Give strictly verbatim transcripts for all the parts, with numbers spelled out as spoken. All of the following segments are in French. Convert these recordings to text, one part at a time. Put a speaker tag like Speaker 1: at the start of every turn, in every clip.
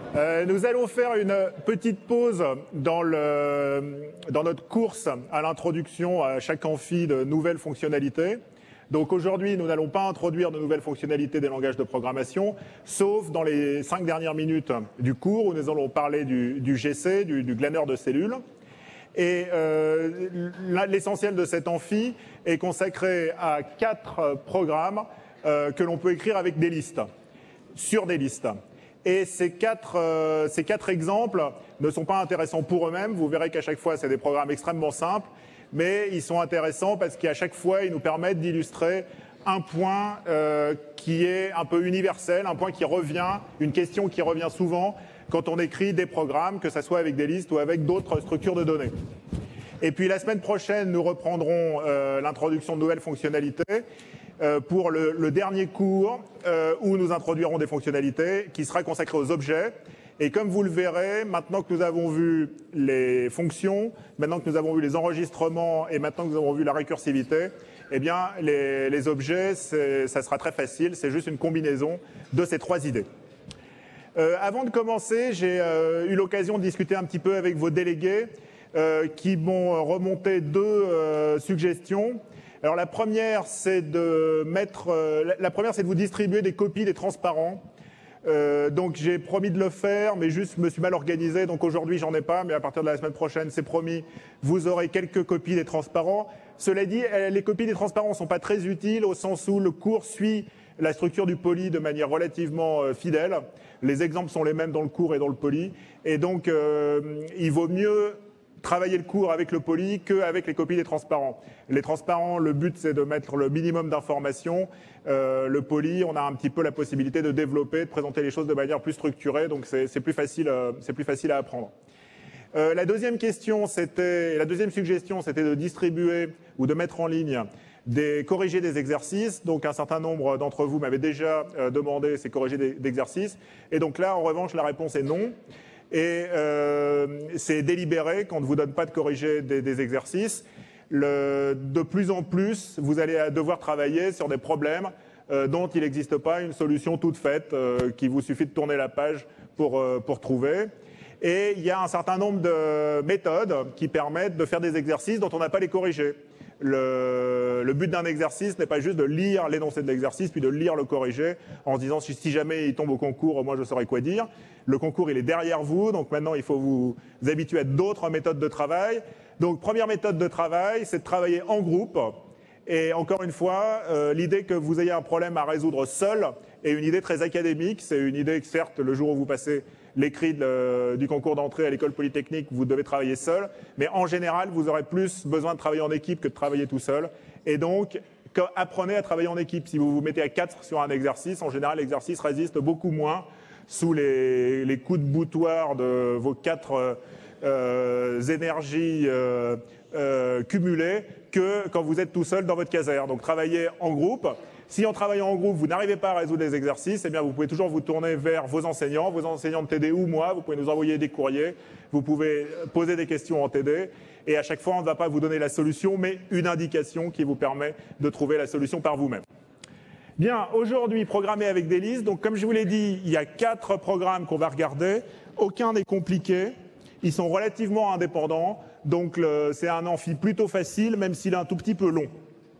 Speaker 1: Euh, nous allons faire une petite pause dans, le, dans notre course à l'introduction à chaque amphi de nouvelles fonctionnalités. Donc aujourd'hui, nous n'allons pas introduire de nouvelles fonctionnalités des langages de programmation, sauf dans les cinq dernières minutes du cours où nous allons parler du, du G C, du, du glanneur de cellules. Et euh, l'essentiel de cet amphi est consacré à quatre programmes euh, que l'on peut écrire avec des listes, sur des listes. Et ces quatre, euh, ces quatre exemples ne sont pas intéressants pour eux-mêmes. Vous verrez qu'à chaque fois, c'est des programmes extrêmement simples, mais ils sont intéressants parce qu'à chaque fois, ils nous permettent d'illustrer un point euh, qui est un peu universel, un point qui revient, une question qui revient souvent quand on écrit des programmes, que ce soit avec des listes ou avec d'autres structures de données. Et puis la semaine prochaine, nous reprendrons euh, l'introduction de nouvelles fonctionnalités euh, pour le, le dernier cours euh, où nous introduirons des fonctionnalités qui sera consacré aux objets. Et comme vous le verrez, maintenant que nous avons vu les fonctions, maintenant que nous avons vu les enregistrements et maintenant que nous avons vu la récursivité, eh bien les, les objets, ça sera très facile, c'est juste une combinaison de ces trois idées. Euh, avant de commencer, j'ai euh, eu l'occasion de discuter un petit peu avec vos délégués euh, qui m'ont remonté deux euh, suggestions. Alors la première, c'est de mettre, euh, la première, c'est de vous distribuer des copies des transparents. Euh, donc j'ai promis de le faire, mais juste je me suis mal organisé, donc aujourd'hui j'en ai pas, mais à partir de la semaine prochaine, c'est promis, vous aurez quelques copies des transparents. Cela dit, les copies des transparents ne sont pas très utiles au sens où le cours suit la structure du poly de manière relativement euh, fidèle. Les exemples sont les mêmes dans le cours et dans le poly. Et donc, euh, il vaut mieux travailler le cours avec le poly qu'avec les copies des transparents. Les transparents, le but, c'est de mettre le minimum d'informations. Euh, le poly, on a un petit peu la possibilité de développer, de présenter les choses de manière plus structurée. Donc, c'est plus facile, euh, c'est plus facile à apprendre. Euh, la deuxième question, c'était, la deuxième suggestion, c'était de distribuer ou de mettre en ligne des corriger des exercices. Donc un certain nombre d'entre vous m'avaient déjà euh, demandé ces corrigés d'exercices. Et donc là, en revanche, la réponse est non. Et euh, c'est délibéré qu'on ne vous donne pas de corriger des, des exercices. Le, de plus en plus, vous allez devoir travailler sur des problèmes euh, dont il n'existe pas une solution toute faite, euh, qui vous suffit de tourner la page pour, euh, pour trouver. Et il y a un certain nombre de méthodes qui permettent de faire des exercices dont on n'a pas les corrigés. Le, le but d'un exercice n'est pas juste de lire l'énoncé de l'exercice, puis de lire le corrigé en se disant si, si jamais il tombe au concours, moi je saurais quoi dire. Le concours, il est derrière vous, donc maintenant il faut vous, vous habituer à d'autres méthodes de travail. Donc première méthode de travail, c'est de travailler en groupe. Et encore une fois, euh, l'idée que vous ayez un problème à résoudre seul est une idée très académique. C'est une idée que certes, le jour où vous passez l'écrit du concours d'entrée à l'école polytechnique, vous devez travailler seul, mais en général, vous aurez plus besoin de travailler en équipe que de travailler tout seul. Et donc, apprenez à travailler en équipe. Si vous vous mettez à quatre sur un exercice, en général, l'exercice résiste beaucoup moins sous les, les coups de boutoir de vos quatre euh, énergies euh, euh, cumulées que quand vous êtes tout seul dans votre caserne. Donc, travaillez en groupe. Si en travaillant en groupe, vous n'arrivez pas à résoudre des exercices, eh bien, vous pouvez toujours vous tourner vers vos enseignants, vos enseignants de T D ou moi. Vous pouvez nous envoyer des courriers, vous pouvez poser des questions en T D. Et à chaque fois, on ne va pas vous donner la solution, mais une indication qui vous permet de trouver la solution par vous-même. Bien, aujourd'hui, programmer avec des listes. Donc, comme je vous l'ai dit, il y a quatre programmes qu'on va regarder. Aucun n'est compliqué. Ils sont relativement indépendants. Donc, c'est un amphi plutôt facile, même s'il est un tout petit peu long.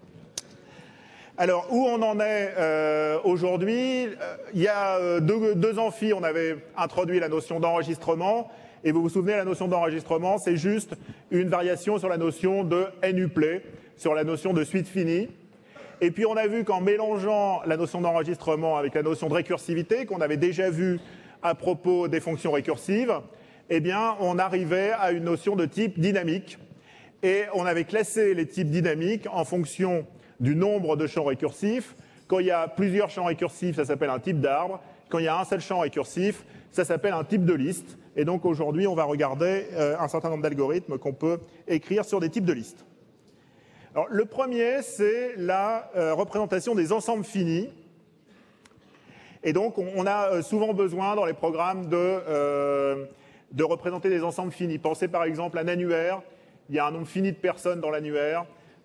Speaker 1: Alors, où on en est euh, aujourd'hui, euh, il y a euh, deux, deux amphis, on avait introduit la notion d'enregistrement. Et vous vous souvenez, la notion d'enregistrement, c'est juste une variation sur la notion de nuplay, sur la notion de suite finie. Et puis, on a vu qu'en mélangeant la notion d'enregistrement avec la notion de récursivité, qu'on avait déjà vu à propos des fonctions récursives, eh bien, on arrivait à une notion de type dynamique. Et on avait classé les types dynamiques en fonction du nombre de champs récursifs. Quand il y a plusieurs champs récursifs, ça s'appelle un type d'arbre. Quand il y a un seul champ récursif, ça s'appelle un type de liste. Et donc aujourd'hui, on va regarder euh, un certain nombre d'algorithmes qu'on peut écrire sur des types de listes. Alors, le premier, c'est la euh, représentation des ensembles finis. Et donc, on, on a euh, souvent besoin dans les programmes de, euh, de représenter des ensembles finis. Pensez par exemple à un annuaire. Il y a un nombre fini de personnes dans l'annuaire.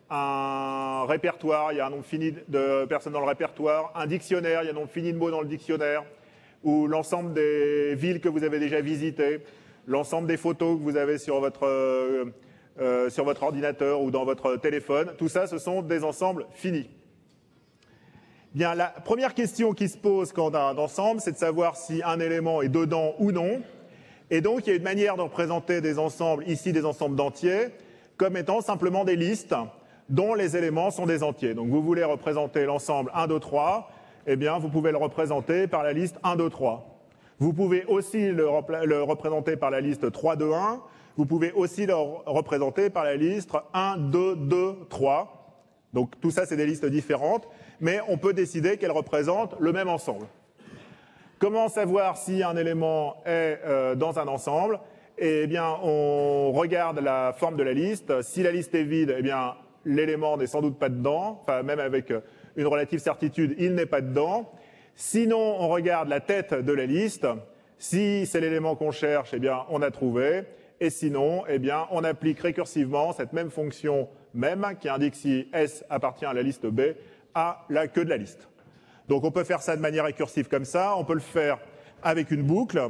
Speaker 1: Un répertoire, il y a un nombre fini de personnes dans le répertoire. Un dictionnaire, il y a un nombre fini de mots dans le dictionnaire. ou l'ensemble des villes que vous avez déjà visitées, l'ensemble des photos que vous avez sur votre, euh, euh, sur votre ordinateur ou dans votre téléphone. Tout ça, ce sont des ensembles finis. Bien, la première question qui se pose quand on a un ensemble, c'est de savoir si un élément est dedans ou non. Et donc, il y a une manière de représenter des ensembles, ici des ensembles d'entiers, comme étant simplement des listes dont les éléments sont des entiers. Donc, vous voulez représenter l'ensemble un, deux, trois, eh bien, vous pouvez le représenter par la liste un, deux, trois. Vous pouvez aussi le, le représenter par la liste trois, deux, un. Vous pouvez aussi le représenter par la liste un, deux, deux, trois. Donc, tout ça, c'est des listes différentes, mais on peut décider qu'elles représentent le même ensemble. Comment savoir si un élément est euh, dans un ensemble? Eh bien, on regarde la forme de la liste. Si la liste est vide, eh bien, l'élément n'est sans doute pas dedans. Enfin, même avec une relative certitude, il n'est pas dedans. Sinon, on regarde la tête de la liste. Si c'est l'élément qu'on cherche, eh bien, on a trouvé. Et sinon, eh bien, on applique récursivement cette même fonction même qui indique si S appartient à la liste B à la queue de la liste. Donc, on peut faire ça de manière récursive comme ça. On peut le faire avec une boucle.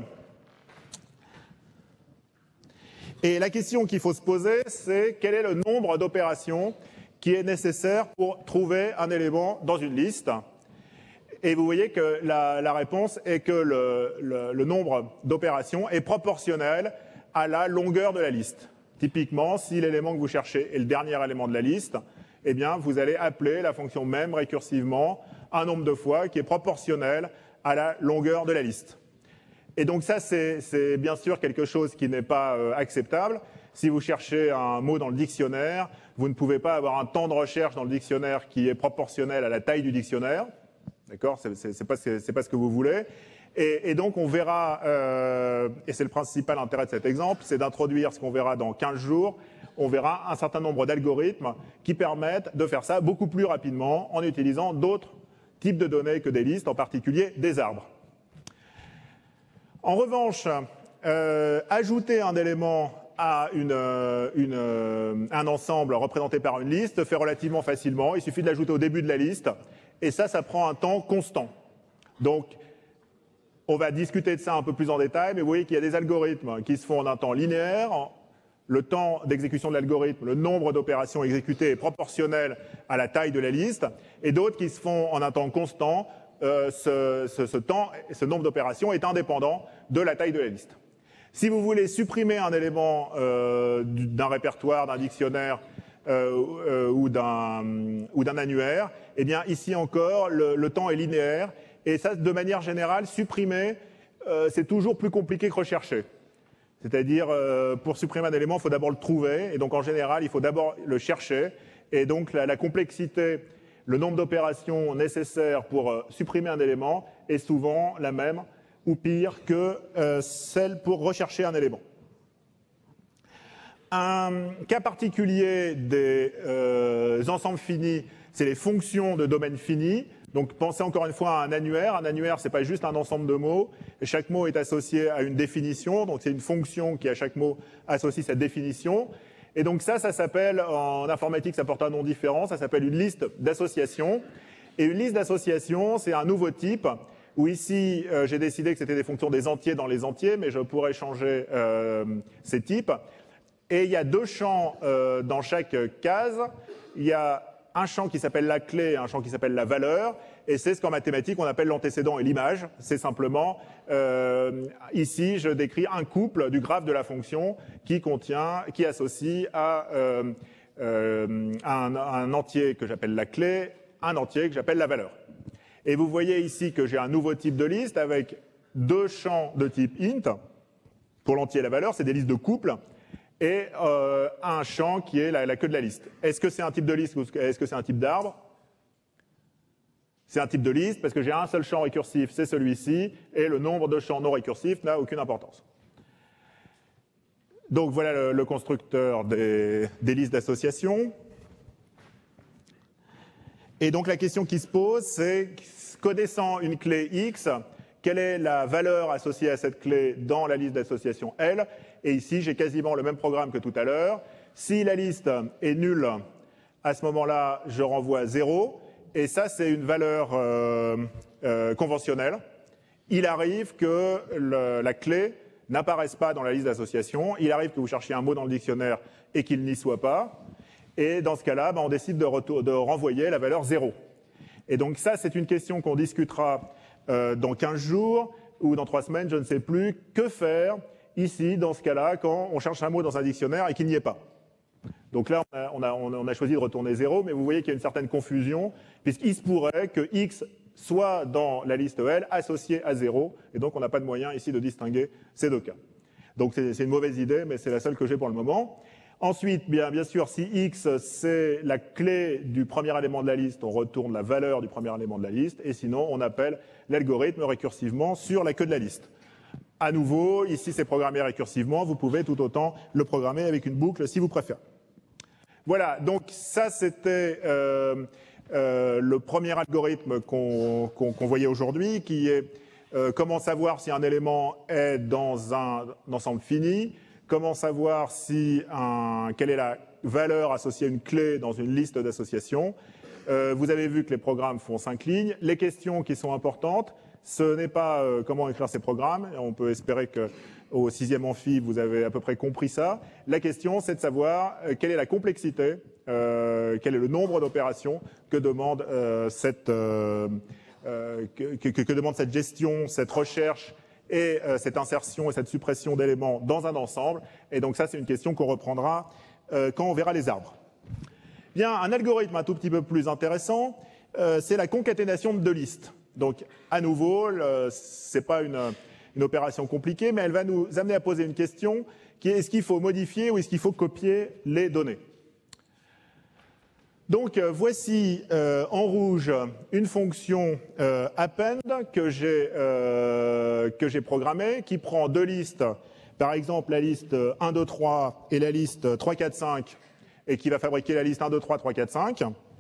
Speaker 1: Et la question qu'il faut se poser, c'est quel est le nombre d'opérations qui est nécessaire pour trouver un élément dans une liste. Et vous voyez que la, la réponse est que le, le, le nombre d'opérations est proportionnel à la longueur de la liste. Typiquement, si l'élément que vous cherchez est le dernier élément de la liste, eh bien, vous allez appeler la fonction même récursivement un nombre de fois qui est proportionnel à la longueur de la liste. Et donc ça, c'est bien sûr quelque chose qui n'est pas euh, acceptable. Si vous cherchez un mot dans le dictionnaire, vous ne pouvez pas avoir un temps de recherche dans le dictionnaire qui est proportionnel à la taille du dictionnaire. D'accord? C'est pas, c'est pas ce que vous voulez. Et, et donc on verra, euh, et c'est le principal intérêt de cet exemple, c'est d'introduire ce qu'on verra dans quinze jours. On verra un certain nombre d'algorithmes qui permettent de faire ça beaucoup plus rapidement en utilisant d'autres types de données que des listes, en particulier des arbres. En revanche, euh, ajouter un élément à une, une, un ensemble représenté par une liste se fait relativement facilement. Il suffit de l'ajouter au début de la liste, et ça, ça prend un temps constant. Donc, on va discuter de ça un peu plus en détail, mais vous voyez qu'il y a des algorithmes qui se font en un temps linéaire. Le temps d'exécution de l'algorithme, le nombre d'opérations exécutées est proportionnel à la taille de la liste, et d'autres qui se font en un temps constant. Euh, ce, ce, ce temps, ce nombre d'opérations est indépendant de la taille de la liste. Si vous voulez supprimer un élément euh, d'un répertoire, d'un dictionnaire euh, euh, ou d'un annuaire, eh bien ici encore, le, le temps est linéaire, et ça, de manière générale, supprimer, euh, c'est toujours plus compliqué que rechercher. C'est-à-dire, euh, pour supprimer un élément, il faut d'abord le trouver, et donc en général, il faut d'abord le chercher, et donc la, la complexité, le nombre d'opérations nécessaires pour euh, supprimer un élément est souvent la même, ou pire, que euh, celle pour rechercher un élément. Un cas particulier des euh, ensembles finis, c'est les fonctions de domaine fini. Donc pensez encore une fois à un annuaire. Un annuaire, ce n'est pas juste un ensemble de mots. Et chaque mot est associé à une définition. Donc c'est une fonction qui, à chaque mot, associe cette définition. Et donc ça, ça s'appelle, en informatique, ça porte un nom différent. Ça s'appelle une liste d'associations. Et une liste d'associations, c'est un nouveau type, où ici, euh, j'ai décidé que c'était des fonctions des entiers dans les entiers, mais je pourrais changer euh, ces types. Et il y a deux champs euh, dans chaque case. Il y a un champ qui s'appelle la clé et un champ qui s'appelle la valeur. Et c'est ce qu'en mathématiques, on appelle l'antécédent et l'image. C'est simplement, euh, ici, je décris un couple du graphe de la fonction qui contient, qui associe à euh, euh, un, un entier que j'appelle la clé, un entier que j'appelle la valeur. Et vous voyez ici que j'ai un nouveau type de liste avec deux champs de type int. Pour l'entier et la valeur, c'est des listes de couples. Et euh, un champ qui est la, la queue de la liste. Est-ce que c'est un type de liste ou est-ce que c'est un type d'arbre? C'est un type de liste parce que j'ai un seul champ récursif, c'est celui-ci, et le nombre de champs non récursifs n'a aucune importance. Donc voilà le, le constructeur des, des listes d'association. Et donc la question qui se pose, c'est connaissant une clé X, quelle est la valeur associée à cette clé dans la liste d'association L? Et ici, j'ai quasiment le même programme que tout à l'heure. Si la liste est nulle, à ce moment-là, je renvoie zéro. Et ça, c'est une valeur euh, euh, conventionnelle. il arrive que le, la clé n'apparaisse pas dans la liste d'association, il arrive que vous cherchiez un mot dans le dictionnaire et qu'il n'y soit pas, et dans ce cas-là, ben, on décide de, retour, de renvoyer la valeur zéro. Et donc ça, c'est une question qu'on discutera euh, dans quinze jours ou dans trois semaines, je ne sais plus. Que faire ici, dans ce cas-là, quand on cherche un mot dans un dictionnaire et qu'il n'y est pas? Donc là, on a, on, a, on a choisi de retourner zéro, mais vous voyez qu'il y a une certaine confusion, puisqu'il se pourrait que X soit dans la liste L associé à zéro, et donc on n'a pas de moyen ici de distinguer ces deux cas. Donc c'est une mauvaise idée, mais c'est la seule que j'ai pour le moment. Ensuite, bien, bien sûr, si X c'est la clé du premier élément de la liste, on retourne la valeur du premier élément de la liste, et sinon on appelle l'algorithme récursivement sur la queue de la liste. À nouveau, ici c'est programmé récursivement, vous pouvez tout autant le programmer avec une boucle si vous préférez. Voilà, donc ça c'était euh, euh, le premier algorithme qu'on qu'on, qu'on voyait aujourd'hui, qui est euh, comment savoir si un élément est dans un ensemble fini, comment savoir si un, quelle est la valeur associée à une clé dans une liste d'associations. Euh, vous avez vu que les programmes font cinq lignes. Les questions qui sont importantes, ce n'est pas euh, comment écrire ces programmes. On peut espérer qu'au sixième amphi, vous avez à peu près compris ça. La question, c'est de savoir euh, quelle est la complexité, euh, quel est le nombre d'opérations que demande euh, cette euh, euh, que, que, que demande cette gestion, cette recherche et euh, cette insertion et cette suppression d'éléments dans un ensemble. Et donc ça, c'est une question qu'on reprendra euh, quand on verra les arbres. Bien, un algorithme un tout petit peu plus intéressant, euh, c'est la concaténation de deux listes. Donc, à nouveau, ce n'est pas une, une opération compliquée, mais elle va nous amener à poser une question qui est: est-ce qu'il faut modifier ou est-ce qu'il faut copier les données? Donc, euh, voici euh, en rouge une fonction euh, append que j'ai euh, que j'ai programmée, qui prend deux listes, par exemple la liste un, deux, trois et la liste trois, quatre, cinq, et qui va fabriquer la liste un, deux, trois, trois, quatre, cinq.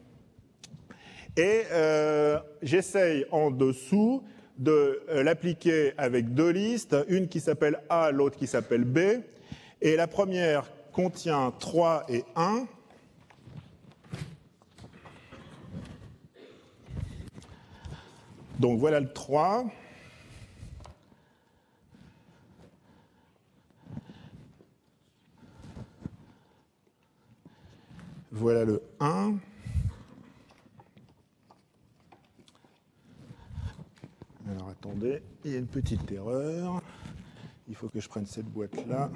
Speaker 1: Et euh, j'essaye en dessous de euh, l'appliquer avec deux listes, une qui s'appelle A, l'autre qui s'appelle B. Et la première contient trois et un. Donc voilà le trois. Voilà le un. Alors attendez, il y a une petite erreur. Il faut que je prenne cette boîte-là.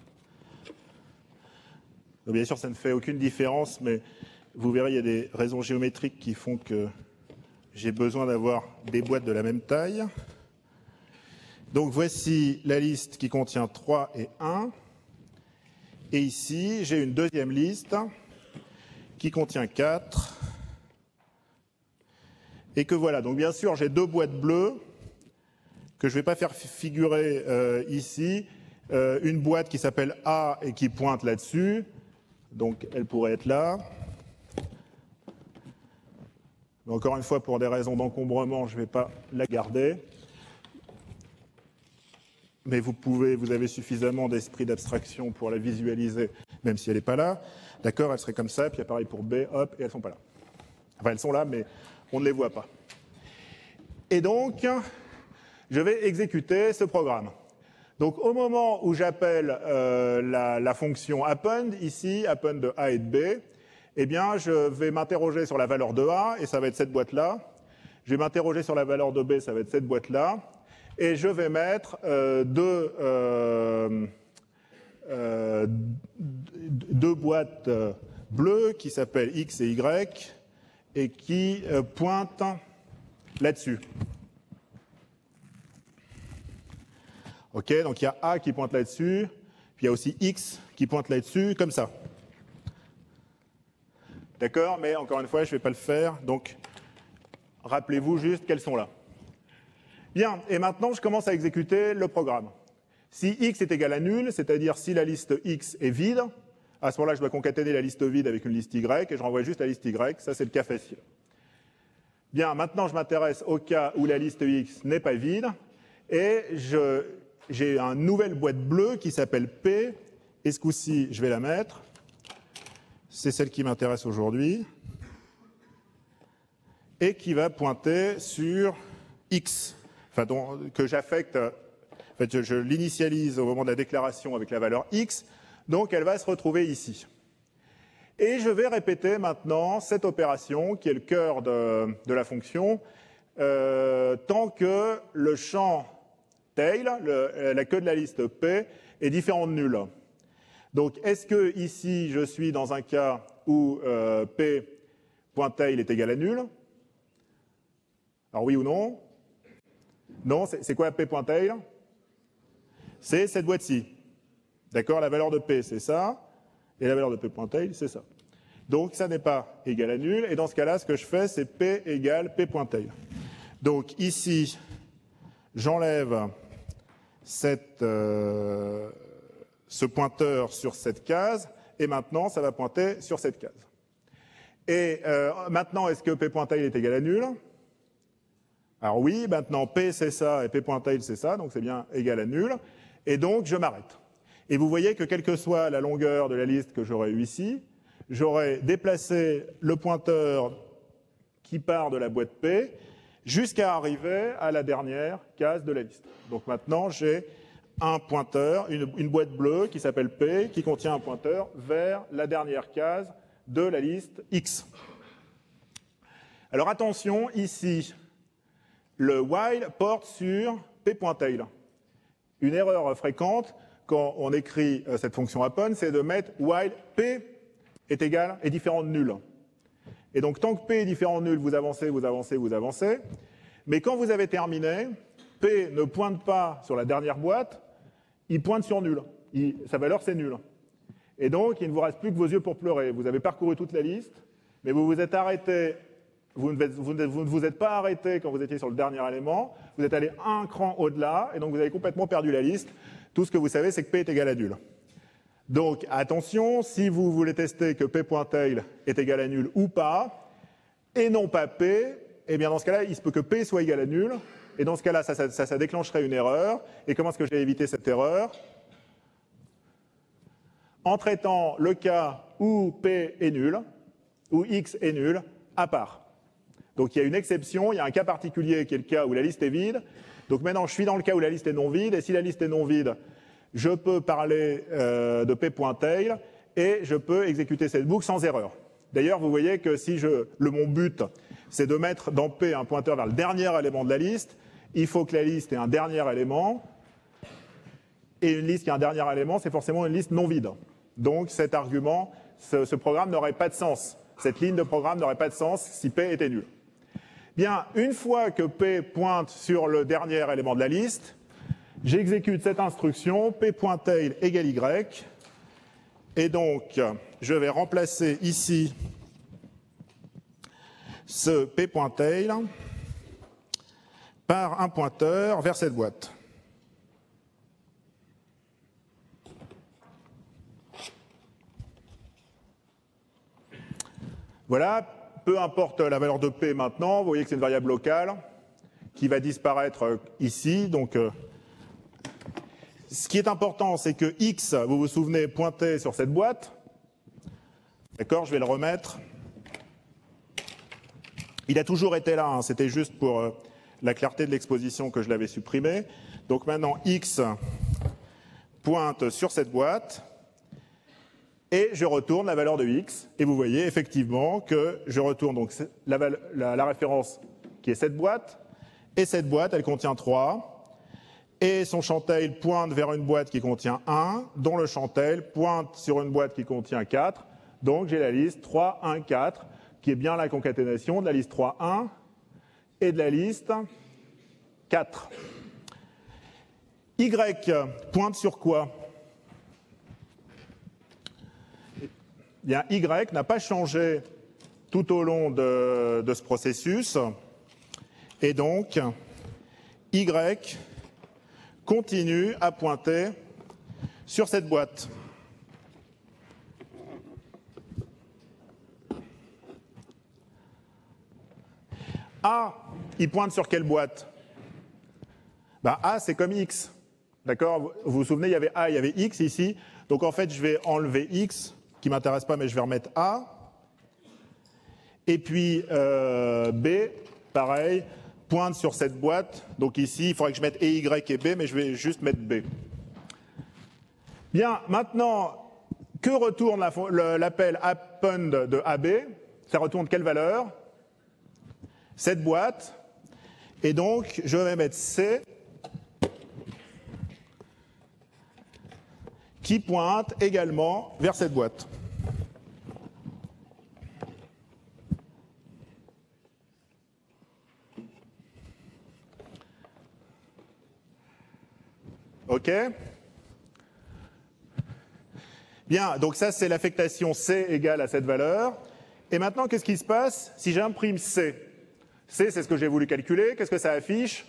Speaker 1: Bien sûr, ça ne fait aucune différence, mais vous verrez, il y a des raisons géométriques qui font que j'ai besoin d'avoir des boîtes de la même taille. Donc voici la liste qui contient trois et un. Et ici, j'ai une deuxième liste qui contient quatre. Et que voilà, donc bien sûr, j'ai deux boîtes bleues que je ne vais pas faire figurer euh, ici. Euh, une boîte qui s'appelle A et qui pointe là-dessus. Donc elle pourrait être là. Mais encore une fois, pour des raisons d'encombrement, je ne vais pas la garder. Mais vous pouvez, vous avez suffisamment d'esprit d'abstraction pour la visualiser, même si elle n'est pas là. D'accord, elle serait comme ça, puis pareil pour B, hop, et elles ne sont pas là. Enfin, elles sont là, mais on ne les voit pas. Et donc, je vais exécuter ce programme. Donc, au moment où j'appelle euh, la, la fonction append, ici, append de A et de B, eh bien, je vais m'interroger sur la valeur de A, et ça va être cette boîte-là. Je vais m'interroger sur la valeur de B, ça va être cette boîte-là. Et je vais mettre euh, deux, euh, euh, deux boîtes euh, bleues qui s'appellent X et Y et qui euh, pointent là-dessus. OK, donc il y a A qui pointe là-dessus, puis il y a aussi X qui pointe là-dessus, comme ça. D'accord, mais encore une fois, je ne vais pas le faire, donc rappelez-vous juste qu'elles sont là. Bien, et maintenant, je commence à exécuter le programme. Si X est égal à nul, c'est-à-dire si la liste X est vide, à ce moment-là, je dois concaténer la liste vide avec une liste Y, et je renvoie juste la liste Y. Ça, c'est le cas facile. Bien, maintenant, je m'intéresse au cas où la liste X n'est pas vide, et j'ai une nouvelle boîte bleue qui s'appelle P, et ce coup-ci, je vais la mettre. C'est celle qui m'intéresse aujourd'hui, et qui va pointer sur X. enfin, dont, que j'affecte, en fait, je, je l'initialise au moment de la déclaration avec la valeur x, donc elle va se retrouver ici. Et je vais répéter maintenant cette opération, qui est le cœur de, de la fonction, euh, tant que le champ tail, le, la queue de la liste P, est différent de nul. Donc, est-ce que ici, je suis dans un cas où euh, P.tail est égal à nul? Alors, oui ou non? Non, c'est quoi P.tail? C'est cette boîte-ci. D'accord? La valeur de P, c'est ça. Et la valeur de P.tail, c'est ça. Donc, ça n'est pas égal à nul. Et dans ce cas-là, ce que je fais, c'est P égale P.tail. Donc, ici, j'enlève cette... Euh, ce pointeur sur cette case, et maintenant, ça va pointer sur cette case. Et euh, maintenant, est-ce que P.tail est égal à nul? Alors oui, maintenant, P c'est ça, et P.tail c'est ça, donc c'est bien égal à nul. Et donc, je m'arrête. Et vous voyez que quelle que soit la longueur de la liste que j'aurais eue ici, j'aurais déplacé le pointeur qui part de la boîte P jusqu'à arriver à la dernière case de la liste. Donc maintenant, j'ai un pointeur, une, une boîte bleue qui s'appelle P, qui contient un pointeur vers la dernière case de la liste X. Alors attention, ici, le while porte sur P.tail. Une erreur fréquente quand on écrit euh, cette fonction happen, c'est de mettre while P est égal, est différent de nul. Et donc tant que P est différent de nul, vous avancez, vous avancez, vous avancez. Mais quand vous avez terminé, P ne pointe pas sur la dernière boîte, il pointe sur nul. Il, sa valeur, c'est nul. Et donc, il ne vous reste plus que vos yeux pour pleurer. Vous avez parcouru toute la liste, mais vous vous êtes arrêté, vous ne vous, vous, vous, vous êtes pas arrêté quand vous étiez sur le dernier élément, vous êtes allé un cran au-delà, et donc vous avez complètement perdu la liste. Tout ce que vous savez, c'est que P est égal à nul. Donc, attention, si vous voulez tester que P.tail est égal à nul ou pas, et non pas P, eh bien dans ce cas-là, il se peut que P soit égal à nul, et dans ce cas-là, ça, ça, ça, ça déclencherait une erreur. Et comment est-ce que je vais éviter cette erreur? En traitant le cas où P est nul, où X est nul, à part. Donc il y a une exception, il y a un cas particulier qui est le cas où la liste est vide. Donc maintenant, je suis dans le cas où la liste est non vide, et si la liste est non vide, je peux parler euh, de P.tail, et je peux exécuter cette boucle sans erreur. D'ailleurs, vous voyez que si je, le, mon but, c'est de mettre dans P un pointeur vers le dernier élément de la liste, il faut que la liste ait un dernier élément, et une liste qui a un dernier élément, c'est forcément une liste non vide. Donc cet argument, ce, ce programme n'aurait pas de sens. Cette ligne de programme n'aurait pas de sens si P était nul. Bien, une fois que P pointe sur le dernier élément de la liste, j'exécute cette instruction, P.tail égale Y, et donc je vais remplacer ici ce P.tail par un pointeur vers cette boîte. Voilà, peu importe la valeur de P maintenant, vous voyez que c'est une variable locale qui va disparaître ici. Donc, euh, ce qui est important, c'est que X, vous vous souvenez, pointait sur cette boîte. D'accord, je vais le remettre. Il a toujours été là, hein, c'était juste pour euh, la clarté de l'exposition que je l'avais supprimé. Donc maintenant, X pointe sur cette boîte. Et je retourne la valeur de X, et vous voyez effectivement que je retourne donc la, la, la référence qui est cette boîte, et cette boîte, elle contient trois, et son chantail pointe vers une boîte qui contient un, dont le chantail pointe sur une boîte qui contient quatre, donc j'ai la liste trois, un, quatre, qui est bien la concaténation de la liste trois, un et de la liste quatre. Y pointe sur quoi ? Bien, Y n'a pas changé tout au long de, de ce processus, et donc Y continue à pointer sur cette boîte. A, il pointe sur quelle boîte? Ben, A, c'est comme X. D'accord? Vous vous souvenez, il y avait A, il y avait X ici. Donc en fait, je vais enlever X, qui ne m'intéresse pas, mais je vais remettre A. Et puis euh, B, pareil, pointe sur cette boîte. Donc ici, il faudrait que je mette et Y et B, mais je vais juste mettre B. Bien, maintenant, que retourne l'appel append de A B? Ça retourne quelle valeur? Cette boîte. Et donc, je vais mettre C qui pointe également vers cette boîte. OK? Bien, donc ça, c'est l'affectation C égale à cette valeur. Et maintenant, qu'est-ce qui se passe si j'imprime C? C, c'est ce que j'ai voulu calculer. Qu'est-ce que ça affiche?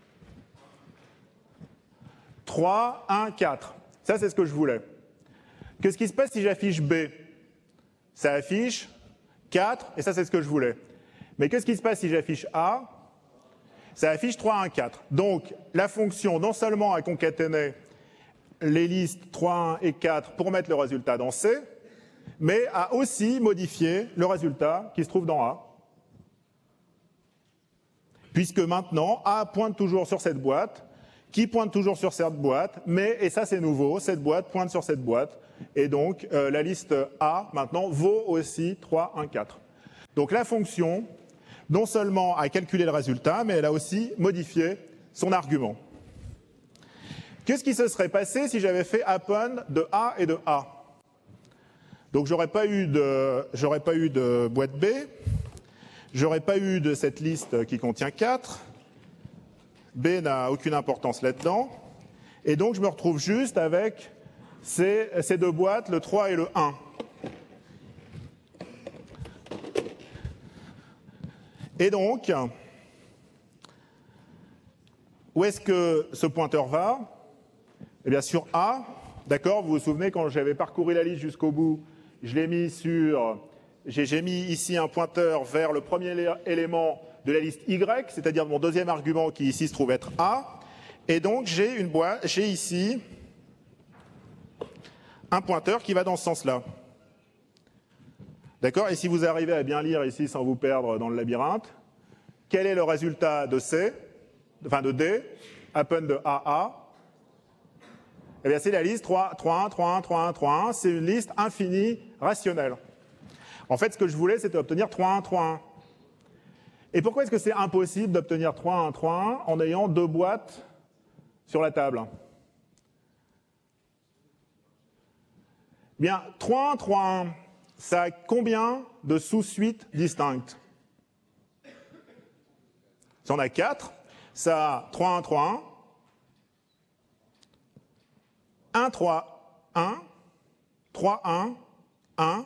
Speaker 1: trois, un, quatre. Ça, c'est ce que je voulais. Qu'est-ce qui se passe si j'affiche B? Ça affiche quatre, et ça, c'est ce que je voulais. Mais qu'est-ce qui se passe si j'affiche A? Ça affiche trois, un, quatre. Donc, la fonction, non seulement a concaténé les listes trois, un et quatre pour mettre le résultat dans C, mais a aussi modifié le résultat qui se trouve dans A. Puisque maintenant, A pointe toujours sur cette boîte, qui pointe toujours sur cette boîte, mais, et ça c'est nouveau, cette boîte pointe sur cette boîte, et donc euh, la liste A, maintenant, vaut aussi trois, un, quatre. Donc la fonction, non seulement a calculé le résultat, mais elle a aussi modifié son argument. Qu'est-ce qui se serait passé si j'avais fait append de A et de A? Donc j'aurais pas eu de, j'aurais pas eu de boîte B, j'aurais pas eu de cette liste qui contient quatre, B n'a aucune importance là-dedans, et donc je me retrouve juste avec ces, ces deux boîtes, le trois et le un. Et donc, où est-ce que ce pointeur va? Eh bien sur A, d'accord, vous vous souvenez quand j'avais parcouru la liste jusqu'au bout, je l'ai mis sur, j'ai mis ici un pointeur vers le premier élément de la liste Y, c'est-à-dire mon deuxième argument qui ici se trouve être A, et donc j'ai une boîte, j'ai ici un pointeur qui va dans ce sens-là. D'accord? Et si vous arrivez à bien lire ici sans vous perdre dans le labyrinthe, quel est le résultat de C, enfin de D, append de A A? Eh bien, c'est la liste trois, trois, un, trois, un, trois, un, trois, un. C'est une liste infinie rationnelle. En fait, ce que je voulais, c'était obtenir trois, un, trois, un. Et pourquoi est-ce que c'est impossible d'obtenir trois, un, trois, un en ayant deux boîtes sur la table? Bien, trois, un, trois, un, ça a combien de sous-suites distinctes? Si on a quatre, ça a trois, un, trois, un. un, trois, un, trois, un, un,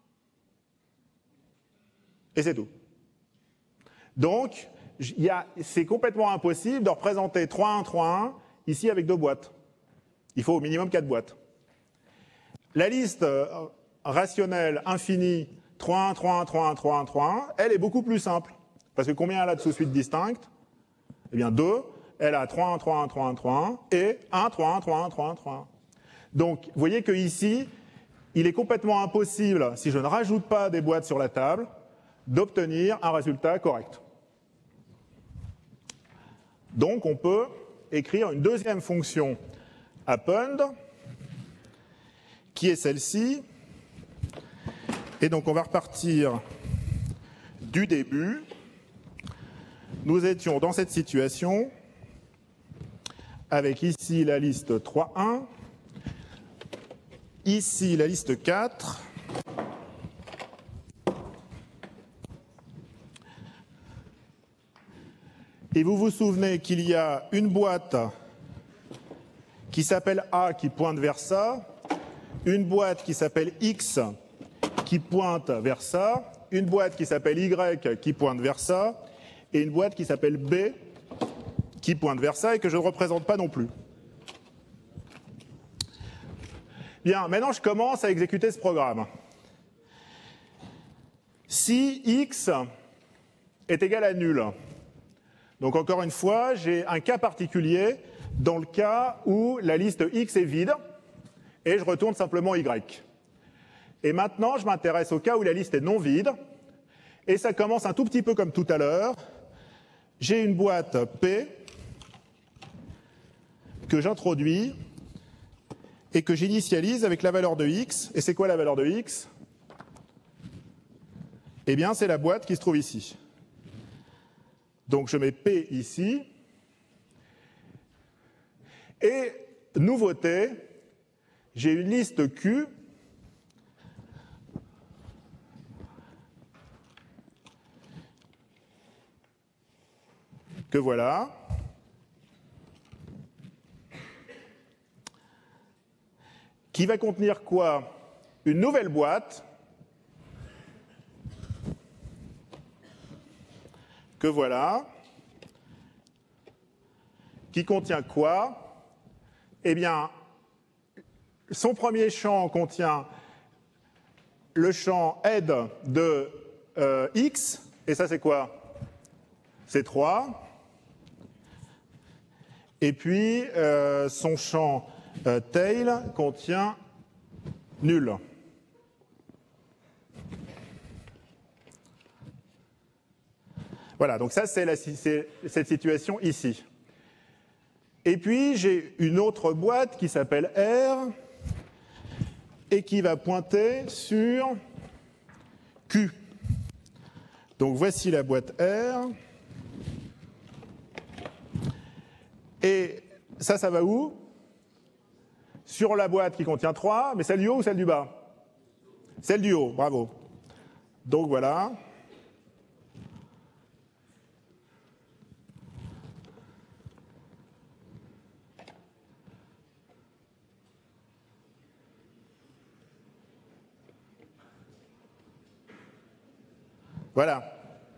Speaker 1: et c'est tout. Donc, c'est complètement impossible de représenter trois, un, trois, un ici avec deux boîtes. Il faut au minimum quatre boîtes. La liste euh, rationnelle infinie trois, un, trois, un, trois, un, trois, un, trois, un, elle est beaucoup plus simple. Parce que combien elle a de sous-suites distinctes? Eh bien deux. Elle a trois, un, trois, un, trois, un, trois, un et un, trois, un, trois, un, trois, un, trois, un. Donc, vous voyez qu'ici, il est complètement impossible, si je ne rajoute pas des boîtes sur la table, d'obtenir un résultat correct. Donc, on peut écrire une deuxième fonction append, qui est celle-ci. Et donc, on va repartir du début. Nous étions dans cette situation, avec ici la liste trois, un, ici la liste quatre, et vous vous souvenez qu'il y a une boîte qui s'appelle A qui pointe vers ça, une boîte qui s'appelle X qui pointe vers ça, une boîte qui s'appelle Y qui pointe vers ça, et une boîte qui s'appelle B qui pointe vers ça et que je ne représente pas non plus. Bien, maintenant je commence à exécuter ce programme. Si X est égal à nul, donc encore une fois, j'ai un cas particulier dans le cas où la liste X est vide et je retourne simplement Y. Et maintenant, je m'intéresse au cas où la liste est non vide et ça commence un tout petit peu comme tout à l'heure. j'ai une boîte P que j'introduis et que j'initialise avec la valeur de X. Et c'est quoi la valeur de X? Eh bien, c'est la boîte qui se trouve ici. Donc, je mets P ici. Et, nouveauté, j'ai une liste Q que voilà. Qui va contenir quoi? Une nouvelle boîte que voilà, qui contient quoi? Eh bien, son premier champ contient le champ head de euh, X, et ça c'est quoi? C'est trois. Et puis, euh, son champ euh, tail contient nul. Voilà, donc ça, c'est cette situation ici. Et puis, j'ai une autre boîte qui s'appelle R et qui va pointer sur Q. Donc, voici la boîte R. Et ça, ça va où? Sur la boîte qui contient trois, mais celle du haut ou celle du bas? Celle du haut, bravo. Donc, voilà. Voilà.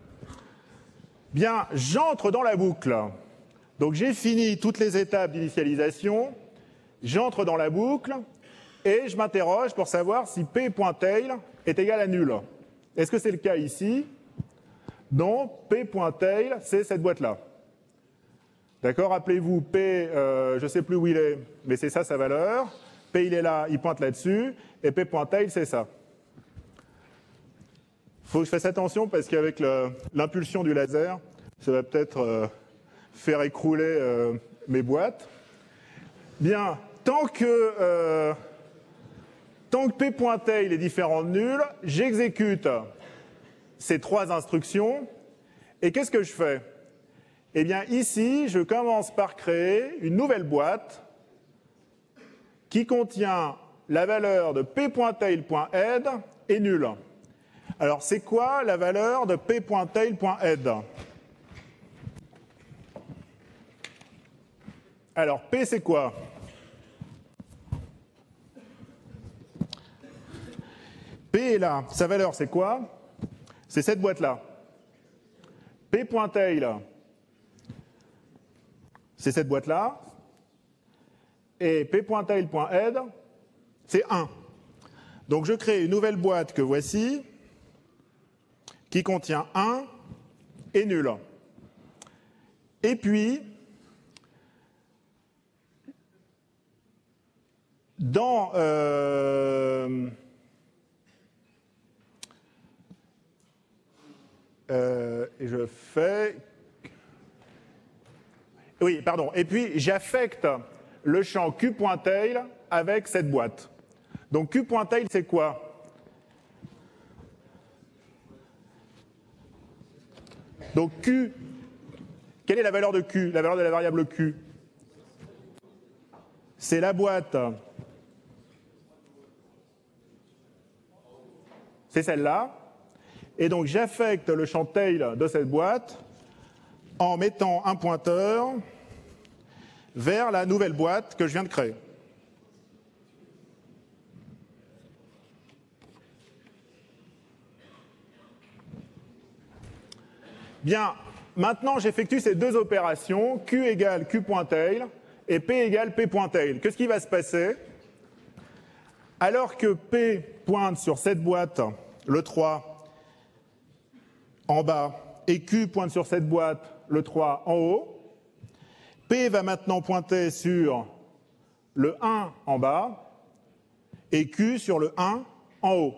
Speaker 1: Bien, j'entre dans la boucle. Donc j'ai fini toutes les étapes d'initialisation, j'entre dans la boucle et je m'interroge pour savoir si P.tail est égal à nul. Est-ce que c'est le cas ici? Non, P.tail, c'est cette boîte-là. D'accord? Rappelez-vous, P, euh, je ne sais plus où il est, mais c'est ça sa valeur. P, il est là, il pointe là-dessus, et P.tail, c'est ça. Il faut que je fasse attention parce qu'avec l'impulsion du laser, ça va peut-être euh, faire écrouler euh, mes boîtes. Bien, tant que, euh, tant que P.tail est différent de nul, j'exécute ces trois instructions. Et qu'est-ce que je fais? Eh bien, ici, je commence par créer une nouvelle boîte qui contient la valeur de P.tail.head et nul. Alors, c'est quoi la valeur de P.tail.head? Alors, P, c'est quoi? P est là. Sa valeur, c'est quoi? C'est cette boîte-là. P.tail, c'est cette boîte-là. Et P.tail.head, c'est un. Donc, je crée une nouvelle boîte que voici, qui contient un et nul. Et puis, dans euh, euh, et je fais oui, pardon. Et puis j'affecte le champ Q.tail avec cette boîte. Donc Q.tail, c'est quoi? Donc Q, quelle est la valeur de Q? La valeur de la variable Q? C'est la boîte. C'est celle-là. Et donc j'affecte le champ tail de cette boîte en mettant un pointeur vers la nouvelle boîte que je viens de créer. Bien, maintenant j'effectue ces deux opérations, Q égale Q.tail et P égale P.tail. Qu'est-ce qui va se passer? Alors que P pointe sur cette boîte, le trois, en bas, et Q pointe sur cette boîte, le trois, en haut, P va maintenant pointer sur le un en bas et Q sur le un en haut.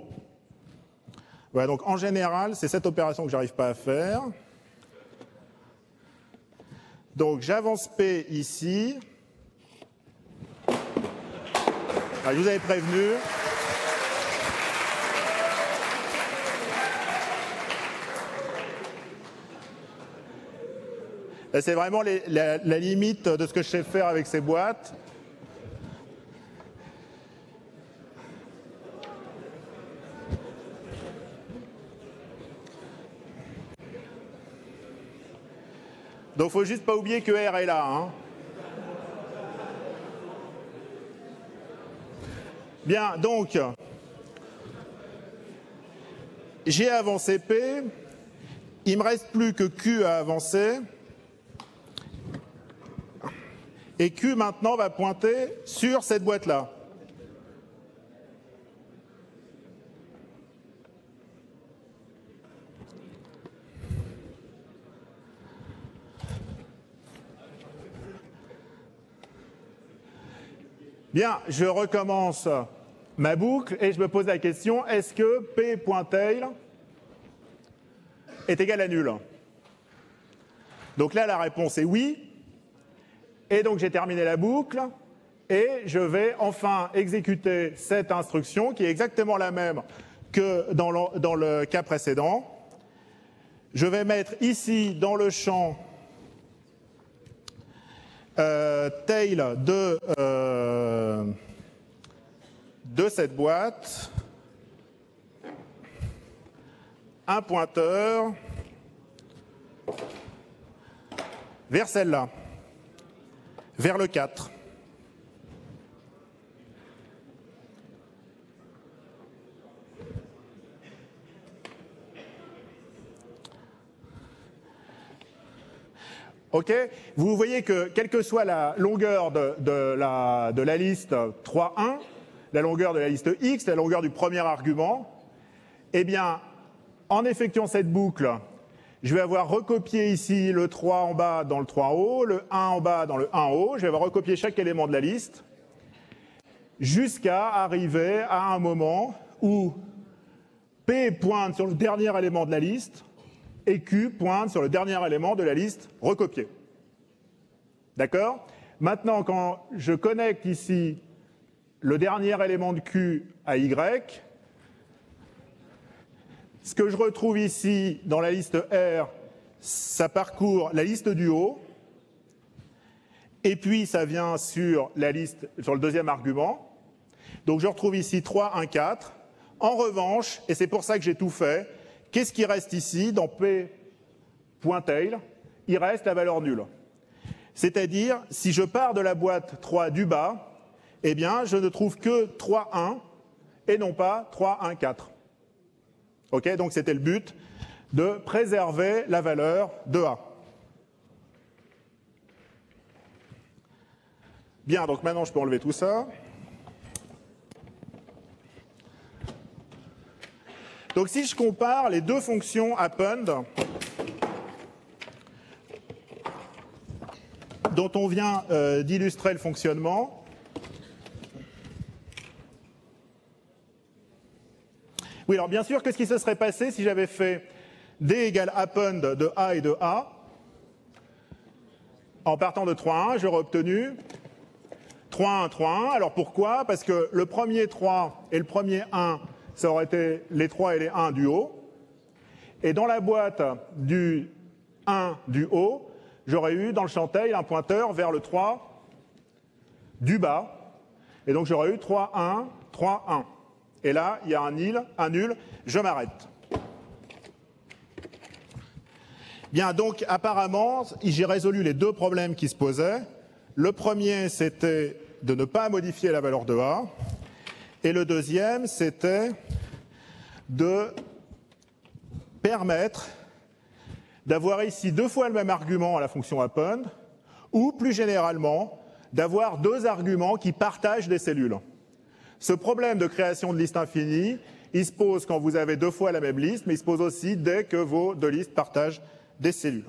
Speaker 1: Voilà, donc en général, c'est cette opération que je n'arrive pas à faire. Donc j'avance P ici. Ah, je vous avais prévenu. C'est vraiment les, la, la limite de ce que je sais faire avec ces boîtes. Donc il ne faut juste pas oublier que R est là. Hein. Bien, donc, j'ai avancé P. Il ne me reste plus que Q à avancer. Et Q maintenant va pointer sur cette boîte-là. Bien, je recommence ma boucle et je me pose la question, est-ce que P.tail est égal à nul? Donc là, la réponse est oui. Et donc j'ai terminé la boucle et je vais enfin exécuter cette instruction qui est exactement la même que dans le, dans le cas précédent. Je vais mettre ici dans le champ euh, tail de, euh, de cette boîte un pointeur vers celle-là. Vers le quatre. OK? Vous voyez que, quelle que soit la longueur de, de, la, de la liste trois un, la longueur de la liste X, la longueur du premier argument, eh bien, en effectuant cette boucle, je vais avoir recopié ici le trois en bas dans le trois en haut, le un en bas dans le un en haut. Je vais avoir recopié chaque élément de la liste jusqu'à arriver à un moment où P pointe sur le dernier élément de la liste et Q pointe sur le dernier élément de la liste recopiée. D'accord? Maintenant, quand je connecte ici le dernier élément de Q à Y, ce que je retrouve ici dans la liste R, ça parcourt la liste du haut, et puis ça vient sur la liste, sur le deuxième argument. Donc je retrouve ici trois, un, quatre. En revanche, et c'est pour ça que j'ai tout fait, qu'est-ce qui reste ici dans P.tail? Il reste la valeur nulle. C'est-à-dire, si je pars de la boîte trois du bas, eh bien, je ne trouve que trois, un et non pas trois, un, quatre. Okay, donc c'était le but de préserver la valeur de A. Bien, donc maintenant je peux enlever tout ça. Donc si je compare les deux fonctions append dont on vient euh, d'illustrer le fonctionnement, oui, alors bien sûr, qu'est-ce qui se serait passé si j'avais fait D égale append de A et de A? En partant de trois un, j'aurais obtenu trois un, trois un. Alors pourquoi? Parce que le premier trois et le premier un, ça aurait été les trois et les un du haut. Et dans la boîte du un du haut, j'aurais eu dans le champ tail un pointeur vers le trois du bas. Et donc j'aurais eu trois un, trois un. Et là, il y a un nul, un nul, je m'arrête. Bien, donc apparemment, j'ai résolu les deux problèmes qui se posaient. Le premier, c'était de ne pas modifier la valeur de A. Et le deuxième, c'était de permettre d'avoir ici deux fois le même argument à la fonction append, ou plus généralement, d'avoir deux arguments qui partagent des cellules. Ce problème de création de liste infinie, il se pose quand vous avez deux fois la même liste, mais il se pose aussi dès que vos deux listes partagent des cellules.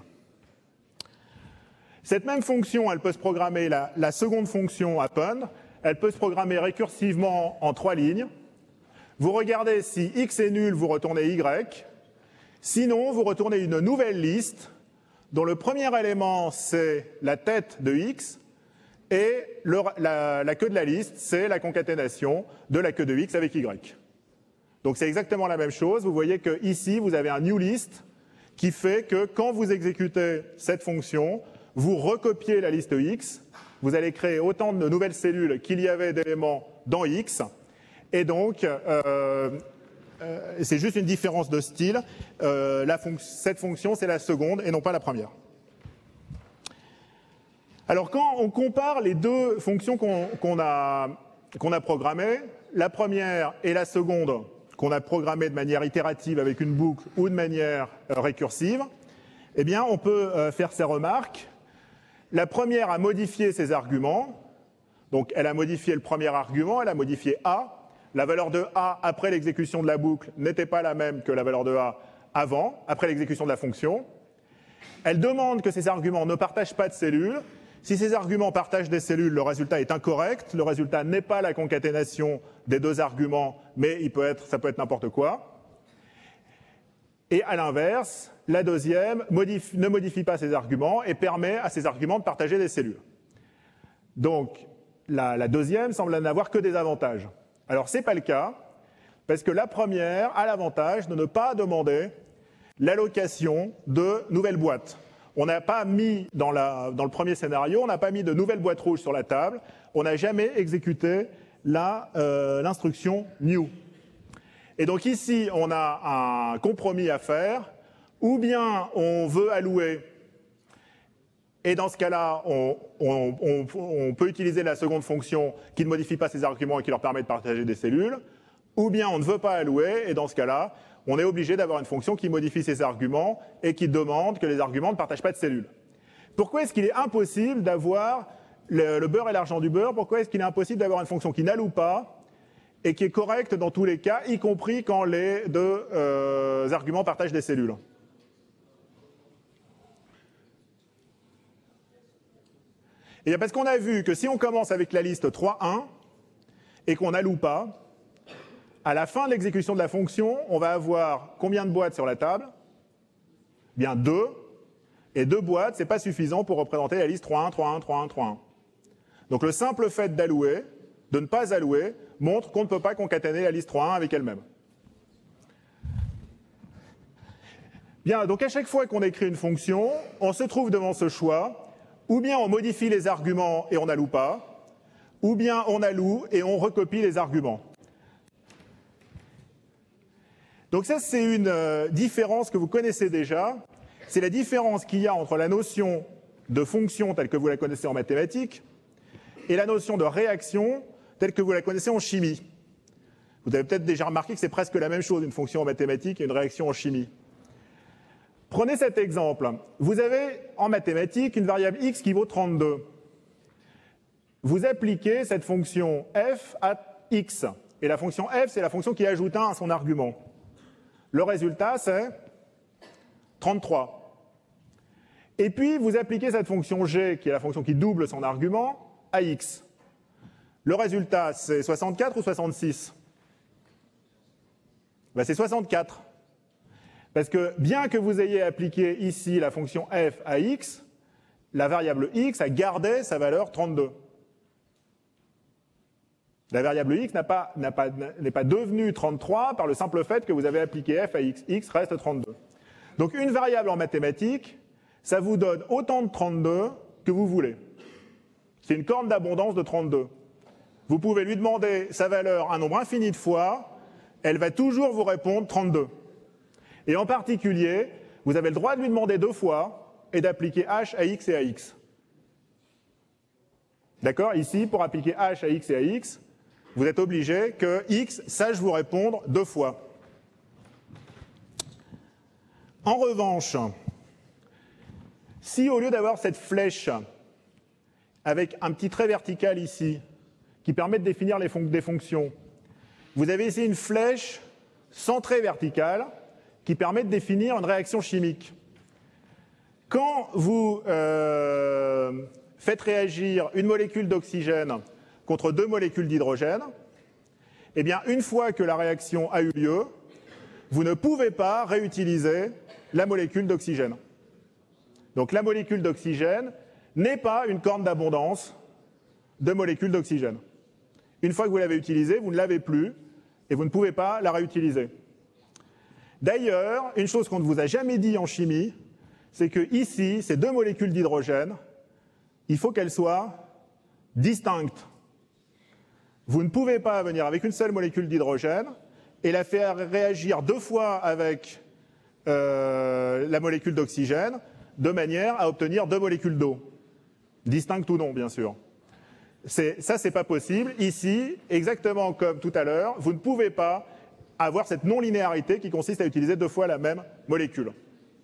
Speaker 1: Cette même fonction, elle peut se programmer, la, la seconde fonction append, elle peut se programmer récursivement en trois lignes. Vous regardez si x est nul, vous retournez y. Sinon, vous retournez une nouvelle liste dont le premier élément, c'est la tête de X, et le, la, la queue de la liste, c'est la concaténation de la queue de X avec Y. Donc c'est exactement la même chose. Vous voyez que ici, vous avez un newList qui fait que quand vous exécutez cette fonction, vous recopiez la liste X, vous allez créer autant de nouvelles cellules qu'il y avait d'éléments dans X, et donc euh, euh, c'est juste une différence de style. Euh, la fonc- cette fonction, c'est la seconde et non pas la première. Alors quand on compare les deux fonctions qu'on qu'on a, qu'on a programmées, la première et la seconde qu'on a programmées de manière itérative avec une boucle ou de manière euh, récursive, eh bien on peut euh, faire ces remarques. La première a modifié ses arguments, donc elle a modifié le premier argument, elle a modifié A. La valeur de A après l'exécution de la boucle n'était pas la même que la valeur de A avant, après l'exécution de la fonction. Elle demande que ces arguments ne partagent pas de cellules. Si ces arguments partagent des cellules, le résultat est incorrect. Le résultat n'est pas la concaténation des deux arguments, mais il peut être, ça peut être n'importe quoi. Et à l'inverse, la deuxième modifie, ne modifie pas ces arguments et permet à ces arguments de partager des cellules. Donc, la, la deuxième semble n'avoir que des avantages. Alors, ce n'est pas le cas, parce que la première a l'avantage de ne pas demander l'allocation de nouvelles boîtes. On n'a pas mis, dans, la, dans le premier scénario, on n'a pas mis de nouvelles boîtes rouges sur la table, on n'a jamais exécuté l'instruction euh, new. Et donc ici, on a un compromis à faire, ou bien on veut allouer, et dans ce cas-là, on, on, on, on peut utiliser la seconde fonction qui ne modifie pas ces arguments et qui leur permet de partager des cellules, ou bien on ne veut pas allouer, et dans ce cas-là, on est obligé d'avoir une fonction qui modifie ces arguments et qui demande que les arguments ne partagent pas de cellules. Pourquoi est-ce qu'il est impossible d'avoir le, le beurre et l'argent du beurre? Pourquoi est-ce qu'il est impossible d'avoir une fonction qui n'alloue pas et qui est correcte dans tous les cas, y compris quand les deux euh, arguments partagent des cellules? Et bien parce qu'on a vu que si on commence avec la liste trois, un et qu'on n'alloue pas, à la fin de l'exécution de la fonction, on va avoir combien de boîtes sur la table? Bien deux. Et deux boîtes, ce n'est pas suffisant pour représenter la liste trois, un, trois, un, trois, un, trois, un. Donc le simple fait d'allouer, de ne pas allouer, montre qu'on ne peut pas concaténer la liste trois, un avec elle-même. Bien, donc à chaque fois qu'on écrit une fonction, on se trouve devant ce choix. Ou bien on modifie les arguments et on n'alloue pas, ou bien on alloue et on recopie les arguments. Donc ça, c'est une euh, différence que vous connaissez déjà. C'est la différence qu'il y a entre la notion de fonction telle que vous la connaissez en mathématiques et la notion de réaction telle que vous la connaissez en chimie. Vous avez peut-être déjà remarqué que c'est presque la même chose, une fonction en mathématiques et une réaction en chimie. Prenez cet exemple. Vous avez en mathématiques une variable x qui vaut trente-deux. Vous appliquez cette fonction f à x. Et la fonction f, c'est la fonction qui ajoute un à son argument. Le résultat, c'est trente-trois. Et puis, vous appliquez cette fonction g, qui est la fonction qui double son argument, à x. Le résultat, c'est soixante-quatre ou soixante-six? Ben, c'est soixante-quatre. Parce que bien que vous ayez appliqué ici la fonction f à x, la variable x a gardé sa valeur trente-deux. La variable x n'est pas, n'a pas, n'est pas devenue trente-trois par le simple fait que vous avez appliqué f à x. X reste trente-deux. Donc une variable en mathématiques, ça vous donne autant de trente-deux que vous voulez. C'est une corne d'abondance de trente-deux. Vous pouvez lui demander sa valeur un nombre infini de fois, elle va toujours vous répondre trente-deux. Et en particulier, vous avez le droit de lui demander deux fois et d'appliquer h à x et à x. D'accord? Ici, pour appliquer h à x et à x, vous êtes obligé que x sache vous répondre deux fois. En revanche, si au lieu d'avoir cette flèche avec un petit trait vertical ici, qui permet de définir les fon- des fonctions, vous avez ici une flèche sans trait vertical, qui permet de définir une réaction chimique. Quand vous euh, faites réagir une molécule d'oxygène contre deux molécules d'hydrogène, eh bien, une fois que la réaction a eu lieu, vous ne pouvez pas réutiliser la molécule d'oxygène. Donc la molécule d'oxygène n'est pas une corne d'abondance de molécules d'oxygène. Une fois que vous l'avez utilisée, vous ne l'avez plus et vous ne pouvez pas la réutiliser. D'ailleurs, une chose qu'on ne vous a jamais dit en chimie, c'est que ici, ces deux molécules d'hydrogène, il faut qu'elles soient distinctes. Vous ne pouvez pas venir avec une seule molécule d'hydrogène et la faire réagir deux fois avec euh, la molécule d'oxygène de manière à obtenir deux molécules d'eau. Distinctes ou non, bien sûr. Ça, c'est pas possible. Ici, exactement comme tout à l'heure, vous ne pouvez pas avoir cette non-linéarité qui consiste à utiliser deux fois la même molécule.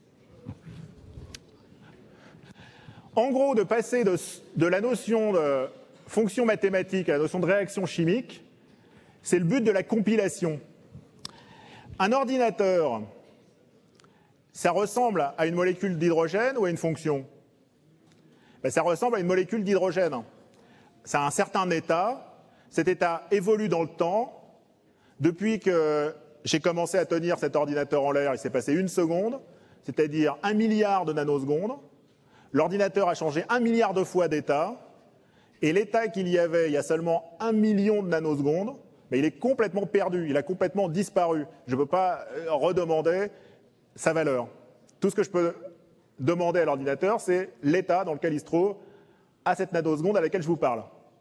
Speaker 1: En gros, de passer de, de la notion de fonction mathématique à la notion de réaction chimique, c'est le but de la compilation. Un ordinateur, ça ressemble à une molécule d'hydrogène ou à une fonction? Ben, ça ressemble à une molécule d'hydrogène. Ça a un certain état. Cet état évolue dans le temps. Depuis que j'ai commencé à tenir cet ordinateur en l'air, il s'est passé une seconde, c'est-à-dire un milliard de nanosecondes. L'ordinateur a changé un milliard de fois d'état. Et l'état qu'il y avait il y a seulement un million de nanosecondes, mais il est complètement perdu, il a complètement disparu. Je ne peux pas redemander sa valeur. Tout ce que je peux demander à l'ordinateur, c'est l'état dans lequel il se trouve à cette nanoseconde à laquelle je vous parle.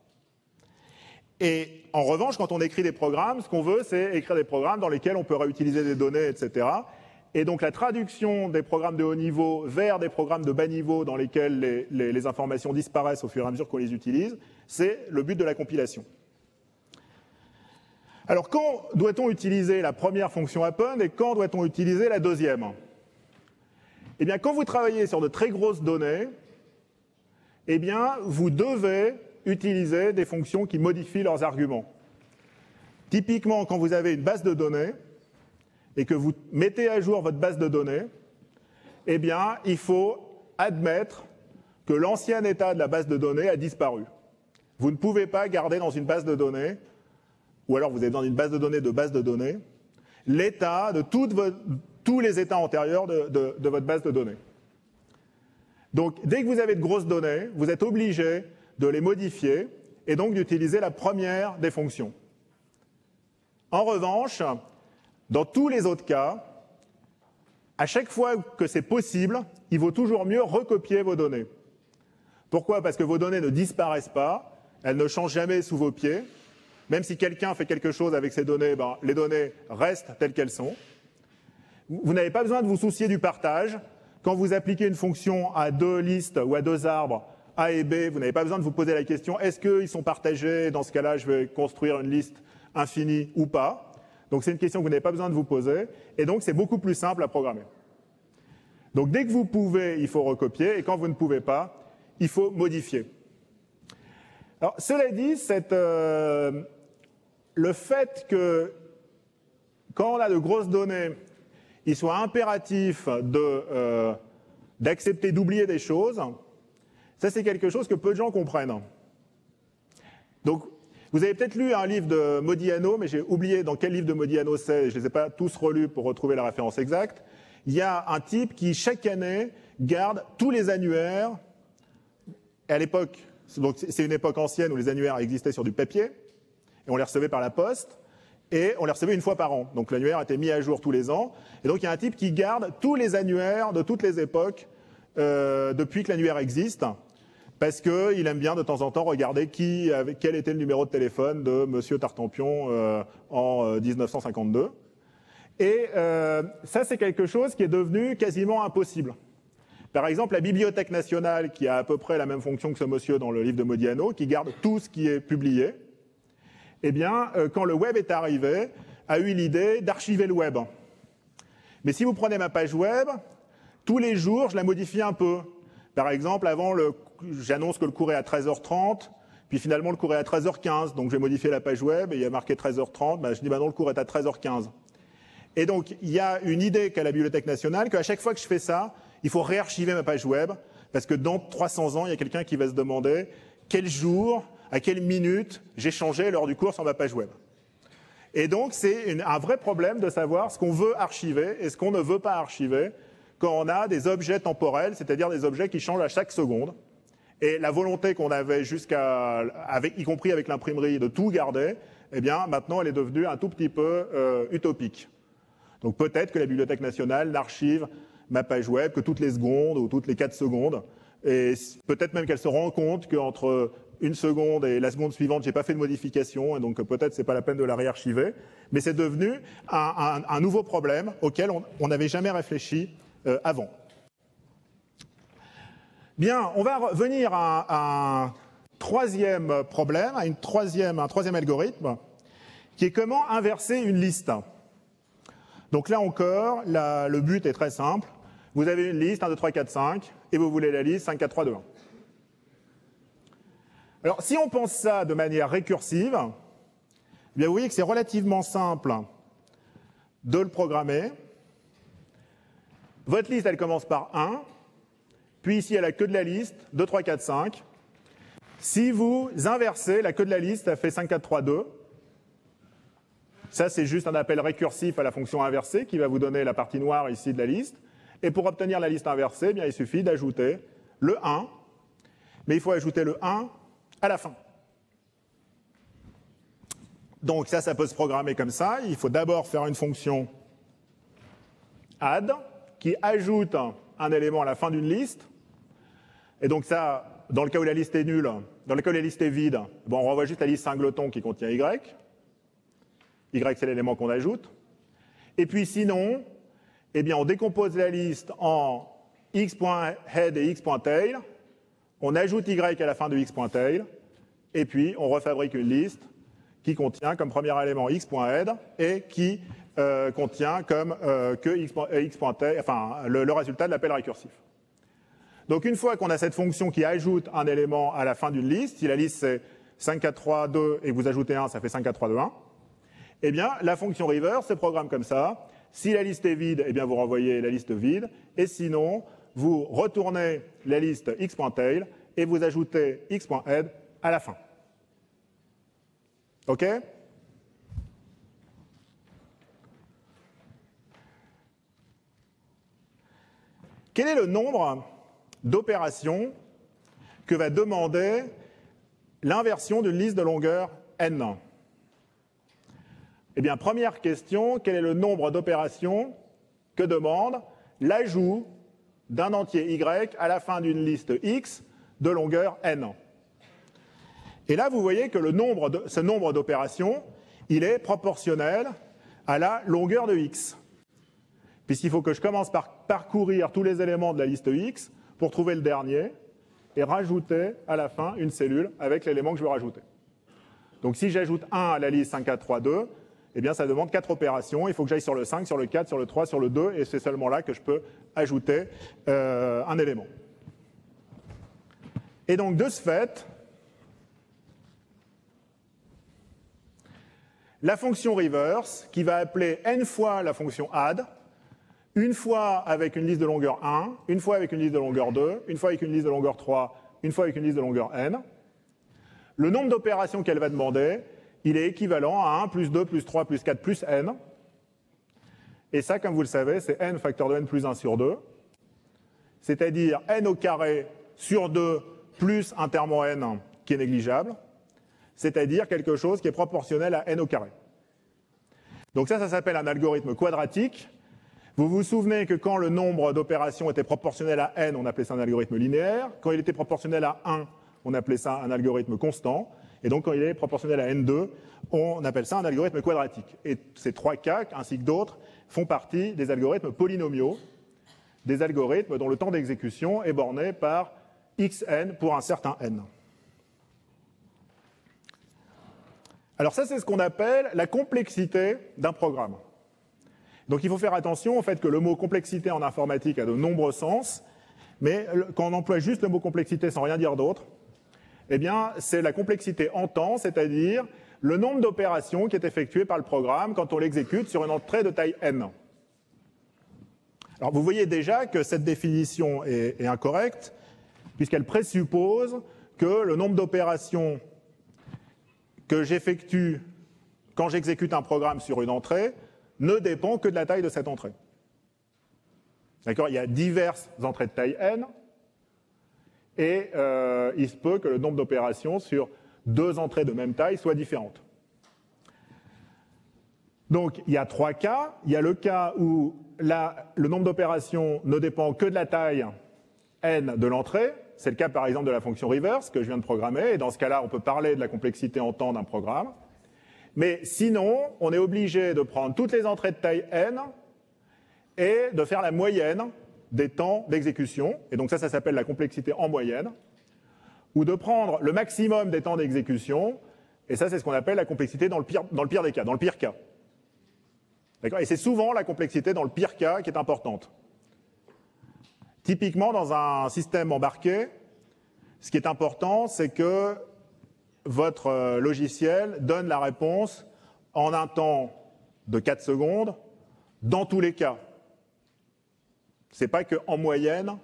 Speaker 1: Et en revanche, quand on écrit des programmes, ce qu'on veut, c'est écrire des programmes dans lesquels on peut réutiliser des données, et cetera. Et donc la traduction des programmes de haut niveau vers des programmes de bas niveau dans lesquels les, les, les informations disparaissent au fur et à mesure qu'on les utilise, c'est le but de la compilation. Alors quand doit-on utiliser la première fonction happen et quand doit-on utiliser la deuxième? Eh bien, quand vous travaillez sur de très grosses données, eh bien, vous devez utiliser des fonctions qui modifient leurs arguments. Typiquement, quand vous avez une base de données et que vous mettez à jour votre base de données, eh bien, il faut admettre que l'ancien état de la base de données a disparu. Vous ne pouvez pas garder dans une base de données, ou alors vous êtes dans une base de données de base de données, l'état de toutes vos, tous les états antérieurs de, de, de votre base de données. Donc, dès que vous avez de grosses données, vous êtes obligé de les modifier et donc d'utiliser la première des fonctions. En revanche, dans tous les autres cas, à chaque fois que c'est possible, il vaut toujours mieux recopier vos données. Pourquoi? Parce que vos données ne disparaissent pas, elles ne changent jamais sous vos pieds. Même si quelqu'un fait quelque chose avec ces données, ben, les données restent telles qu'elles sont. Vous n'avez pas besoin de vous soucier du partage. Quand vous appliquez une fonction à deux listes ou à deux arbres, A et B, vous n'avez pas besoin de vous poser la question, est-ce qu'ils sont partagés? Dans ce cas-là, je vais construire une liste infinie ou pas. Donc c'est une question que vous n'avez pas besoin de vous poser. Et donc c'est beaucoup plus simple à programmer. Donc dès que vous pouvez, il faut recopier. Et quand vous ne pouvez pas, il faut modifier. Alors cela dit, cette, euh, le fait que quand on a de grosses données, il soit impératif de, euh, d'accepter d'oublier des choses, ça c'est quelque chose que peu de gens comprennent. Donc, vous avez peut-être lu un livre de Modiano, mais j'ai oublié dans quel livre de Modiano c'est, je ne les ai pas tous relus pour retrouver la référence exacte. Il y a un type qui, chaque année, garde tous les annuaires. Et à l'époque, donc c'est une époque ancienne où les annuaires existaient sur du papier, et on les recevait par la poste, et on les recevait une fois par an. Donc l'annuaire était mis à jour tous les ans. Et donc il y a un type qui garde tous les annuaires de toutes les époques euh, depuis que l'annuaire existe, parce qu'il aime bien de temps en temps regarder qui, avec, quel était le numéro de téléphone de Monsieur Tartampion euh, en euh, mille neuf cent cinquante-deux. Et euh, ça, c'est quelque chose qui est devenu quasiment impossible. Par exemple, la Bibliothèque nationale, qui a à peu près la même fonction que ce monsieur dans le livre de Modiano, qui garde tout ce qui est publié, eh bien, euh, quand le web est arrivé, a eu l'idée d'archiver le web. Mais si vous prenez ma page web, tous les jours, je la modifie un peu. Par exemple, avant, le, j'annonce que le cours est à treize heures trente, puis finalement, le cours est à treize heures quinze, donc j'ai modifié la page web, et il y a marqué treize heures trente, ben, je dis, ben non, le cours est à treize heures quinze. Et donc, il y a une idée qu'a la Bibliothèque nationale, qu'à chaque fois que je fais ça, il faut réarchiver ma page web, parce que dans trois cents ans, il y a quelqu'un qui va se demander quel jour, à quelle minute j'ai changé lors du cours sur ma page web. Et donc, c'est un vrai problème de savoir ce qu'on veut archiver et ce qu'on ne veut pas archiver quand on a des objets temporels, c'est-à-dire des objets qui changent à chaque seconde. Et la volonté qu'on avait jusqu'à, y compris avec l'imprimerie, de tout garder, eh bien, maintenant, elle est devenue un tout petit peu euh, utopique. Donc peut-être que la Bibliothèque nationale n'archive ma page web que toutes les secondes ou toutes les quatre secondes. Et peut-être même qu'elle se rend compte qu'entre une seconde et la seconde suivante, j'ai pas fait de modification, et donc peut-être c'est pas la peine de la réarchiver. Mais c'est devenu un, un, un nouveau problème auquel on n'avait jamais réfléchi euh, avant. Bien, on va revenir à un troisième problème, à une troisième, un troisième algorithme, qui est comment inverser une liste. Donc là encore, la, le but est très simple. Vous avez une liste un, deux, trois, quatre, cinq, et vous voulez la liste cinq, quatre, trois, deux, un. Alors, si on pense ça de manière récursive, eh bien, vous voyez que c'est relativement simple de le programmer. Votre liste, elle commence par un, puis ici, elle a que de la liste, deux, trois, quatre, cinq. Si vous inversez la queue de la liste, ça fait cinq, quatre, trois, deux. Ça, c'est juste un appel récursif à la fonction inversée qui va vous donner la partie noire ici de la liste. Et pour obtenir la liste inversée, eh bien, il suffit d'ajouter le un, mais il faut ajouter le un à la fin. Donc ça, ça peut se programmer comme ça. Il faut d'abord faire une fonction add qui ajoute un élément à la fin d'une liste. Et donc ça, dans le cas où la liste est nulle, dans le cas où la liste est vide, bon, on renvoie juste la liste singleton qui contient y. Y, c'est l'élément qu'on ajoute. Et puis sinon, eh bien, on décompose la liste en x.head et x.tail. On ajoute y à la fin de x.tail. Et puis, on refabrique une liste qui contient comme premier élément x.head et qui euh, contient comme euh, que x.tail, enfin, le, le résultat de l'appel récursif. Donc, une fois qu'on a cette fonction qui ajoute un élément à la fin d'une liste, si la liste c'est cinq, quatre, trois, deux et que vous ajoutez un, ça fait cinq, quatre, trois, deux, un. Eh bien, la fonction reverse se programme comme ça. Si la liste est vide, eh bien, vous renvoyez la liste vide. Et sinon, vous retournez la liste x.tail et vous ajoutez x.head à la fin. OK? Quel est le nombre d'opérations que va demander l'inversion d'une liste de longueur n? Eh bien, première question, quel est le nombre d'opérations que demande l'ajout d'un entier y à la fin d'une liste x de longueur n? Et là, vous voyez que le nombre de, ce nombre d'opérations, il est proportionnel à la longueur de x. Puisqu'il faut que je commence par parcourir tous les éléments de la liste x pour trouver le dernier et rajouter à la fin une cellule avec l'élément que je veux rajouter. Donc si j'ajoute un à la liste cinq, quatre, trois, deux, eh bien, ça demande quatre opérations. Il faut que j'aille sur le cinq, sur le quatre, sur le trois, sur le deux, et c'est seulement là que je peux ajouter euh, un élément. Et donc, de ce fait, la fonction reverse, qui va appeler n fois la fonction add, une fois avec une liste de longueur un, une fois avec une liste de longueur deux, une fois avec une liste de longueur trois, une fois avec une liste de longueur n, le nombre d'opérations qu'elle va demander, il est équivalent à un plus deux plus trois plus quatre plus n. Et ça, comme vous le savez, c'est n facteur de n plus un sur deux. C'est-à-dire n au carré sur deux plus un terme en n qui est négligeable. C'est-à-dire quelque chose qui est proportionnel à n au carré. Donc ça, ça s'appelle un algorithme quadratique. Vous vous souvenez que quand le nombre d'opérations était proportionnel à n, on appelait ça un algorithme linéaire. Quand il était proportionnel à un, on appelait ça un algorithme constant. Et donc, quand il est proportionnel à n deux, on appelle ça un algorithme quadratique. Et ces trois cas, ainsi que d'autres, font partie des algorithmes polynomiaux, des algorithmes dont le temps d'exécution est borné par xn pour un certain n. Alors ça, c'est ce qu'on appelle la complexité d'un programme. Donc il faut faire attention au fait que le mot complexité en informatique a de nombreux sens, mais quand on emploie juste le mot complexité sans rien dire d'autre, eh bien, c'est la complexité en temps, c'est-à-dire le nombre d'opérations qui est effectué par le programme quand on l'exécute sur une entrée de taille n. Alors, vous voyez déjà que cette définition est, est incorrecte, puisqu'elle présuppose que le nombre d'opérations que j'effectue quand j'exécute un programme sur une entrée ne dépend que de la taille de cette entrée. D'accord? Il y a diverses entrées de taille n, et euh, il se peut que le nombre d'opérations sur deux entrées de même taille soit différent. Donc, il y a trois cas. Il y a le cas où la, le nombre d'opérations ne dépend que de la taille n de l'entrée. C'est le cas, par exemple, de la fonction reverse que je viens de programmer. Et dans ce cas-là, on peut parler de la complexité en temps d'un programme. Mais sinon, on est obligé de prendre toutes les entrées de taille n et de faire la moyenne des temps d'exécution. Et donc ça, ça s'appelle la complexité en moyenne. Ou de prendre le maximum des temps d'exécution. Et ça, c'est ce qu'on appelle la complexité dans le pire, dans le pire des cas, dans le pire cas. Et c'est souvent la complexité dans le pire cas qui est importante. Typiquement, dans un système embarqué, ce qui est important, c'est que votre logiciel donne la réponse en un temps de quatre secondes dans tous les cas. Ce n'est pas qu'en moyenne,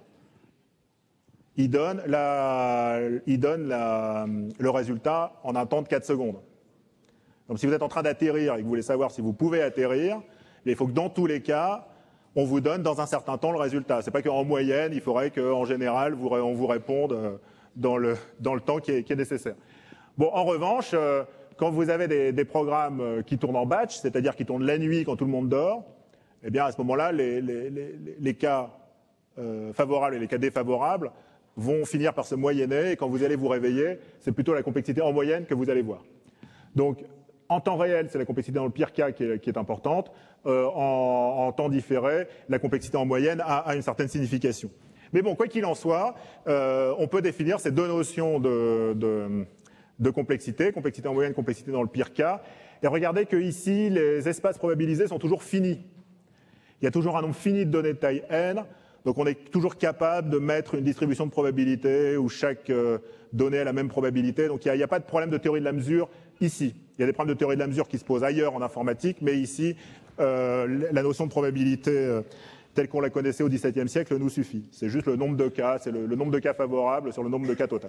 Speaker 1: il donne, la, il donne la, le résultat en un temps de quatre secondes. Donc si vous êtes en train d'atterrir et que vous voulez savoir si vous pouvez atterrir, il faut que dans tous les cas, on vous donne dans un certain temps le résultat. Ce n'est pas qu'en moyenne, il faudrait qu'en général, vous, on vous réponde dans le, dans le temps qui est, qui est nécessaire. Bon, en revanche, euh, quand vous avez des, des programmes qui tournent en batch, c'est-à-dire qui tournent la nuit quand tout le monde dort, eh bien à ce moment-là, les, les, les, les cas euh, favorables et les cas défavorables vont finir par se moyenner, et quand vous allez vous réveiller, c'est plutôt la complexité en moyenne que vous allez voir. Donc, en temps réel, c'est la complexité dans le pire cas qui est, qui est importante. Euh, en, en temps différé, la complexité en moyenne a, a une certaine signification. Mais bon, quoi qu'il en soit, euh, on peut définir ces deux notions de, de, de complexité, complexité en moyenne, complexité dans le pire cas. Et regardez que ici, les espaces probabilisés sont toujours finis. Il y a toujours un nombre fini de données de taille n. Donc on est toujours capable de mettre une distribution de probabilité où chaque euh, donnée a la même probabilité. Donc il n'y a, a pas de problème de théorie de la mesure ici. Il y a des problèmes de théorie de la mesure qui se posent ailleurs en informatique, mais ici, euh, la notion de probabilité euh, telle qu'on la connaissait au dix-septième siècle nous suffit. C'est juste le nombre de cas, c'est le, le nombre de cas favorables sur le nombre de cas total.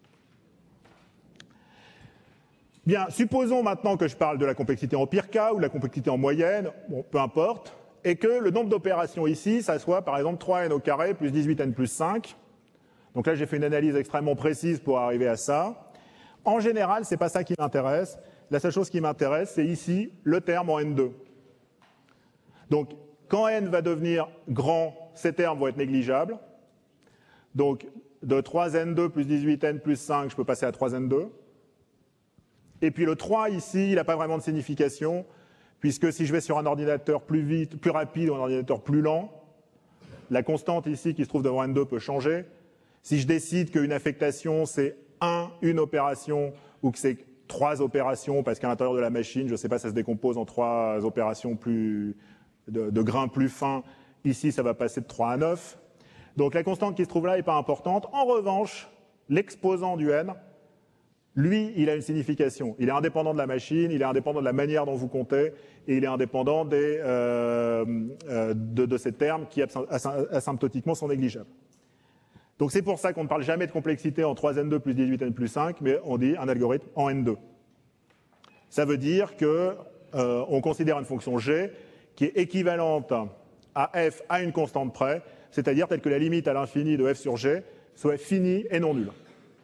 Speaker 1: Bien, supposons maintenant que je parle de la complexité en pire cas ou de la complexité en moyenne, bon, peu importe, et que le nombre d'opérations ici, ça soit par exemple trois n au carré plus dix-huit n plus cinq. Donc là, j'ai fait une analyse extrêmement précise pour arriver à ça. En général, ce n'est pas ça qui m'intéresse. La seule chose qui m'intéresse, c'est ici le terme en n deux. Donc, quand n va devenir grand, ces termes vont être négligeables. Donc, de trois n deux plus dix-huit n plus cinq, je peux passer à trois n deux. Et puis le trois ici, il n'a pas vraiment de signification, puisque si je vais sur un ordinateur plus vite, plus rapide ou un ordinateur plus lent, la constante ici qui se trouve devant n deux peut changer. Si je décide qu'une affectation, c'est un, une opération, ou que c'est trois opérations, parce qu'à l'intérieur de la machine, je ne sais pas, ça se décompose en trois opérations plus, de, de grains plus fins, ici, ça va passer de trois à neuf. Donc la constante qui se trouve là n'est pas importante. En revanche, l'exposant du n, lui, il a une signification. Il est indépendant de la machine, il est indépendant de la manière dont vous comptez, et il est indépendant des, euh, euh, de, de ces termes qui asymptotiquement sont négligeables. Donc c'est pour ça qu'on ne parle jamais de complexité en trois n deux plus dix-huit n plus cinq, mais on dit un algorithme en n deux. Ça veut dire qu'on euh, considère une fonction g qui est équivalente à f à une constante près, c'est-à-dire telle que la limite à l'infini de f sur g soit finie et non nulle. D'accord ?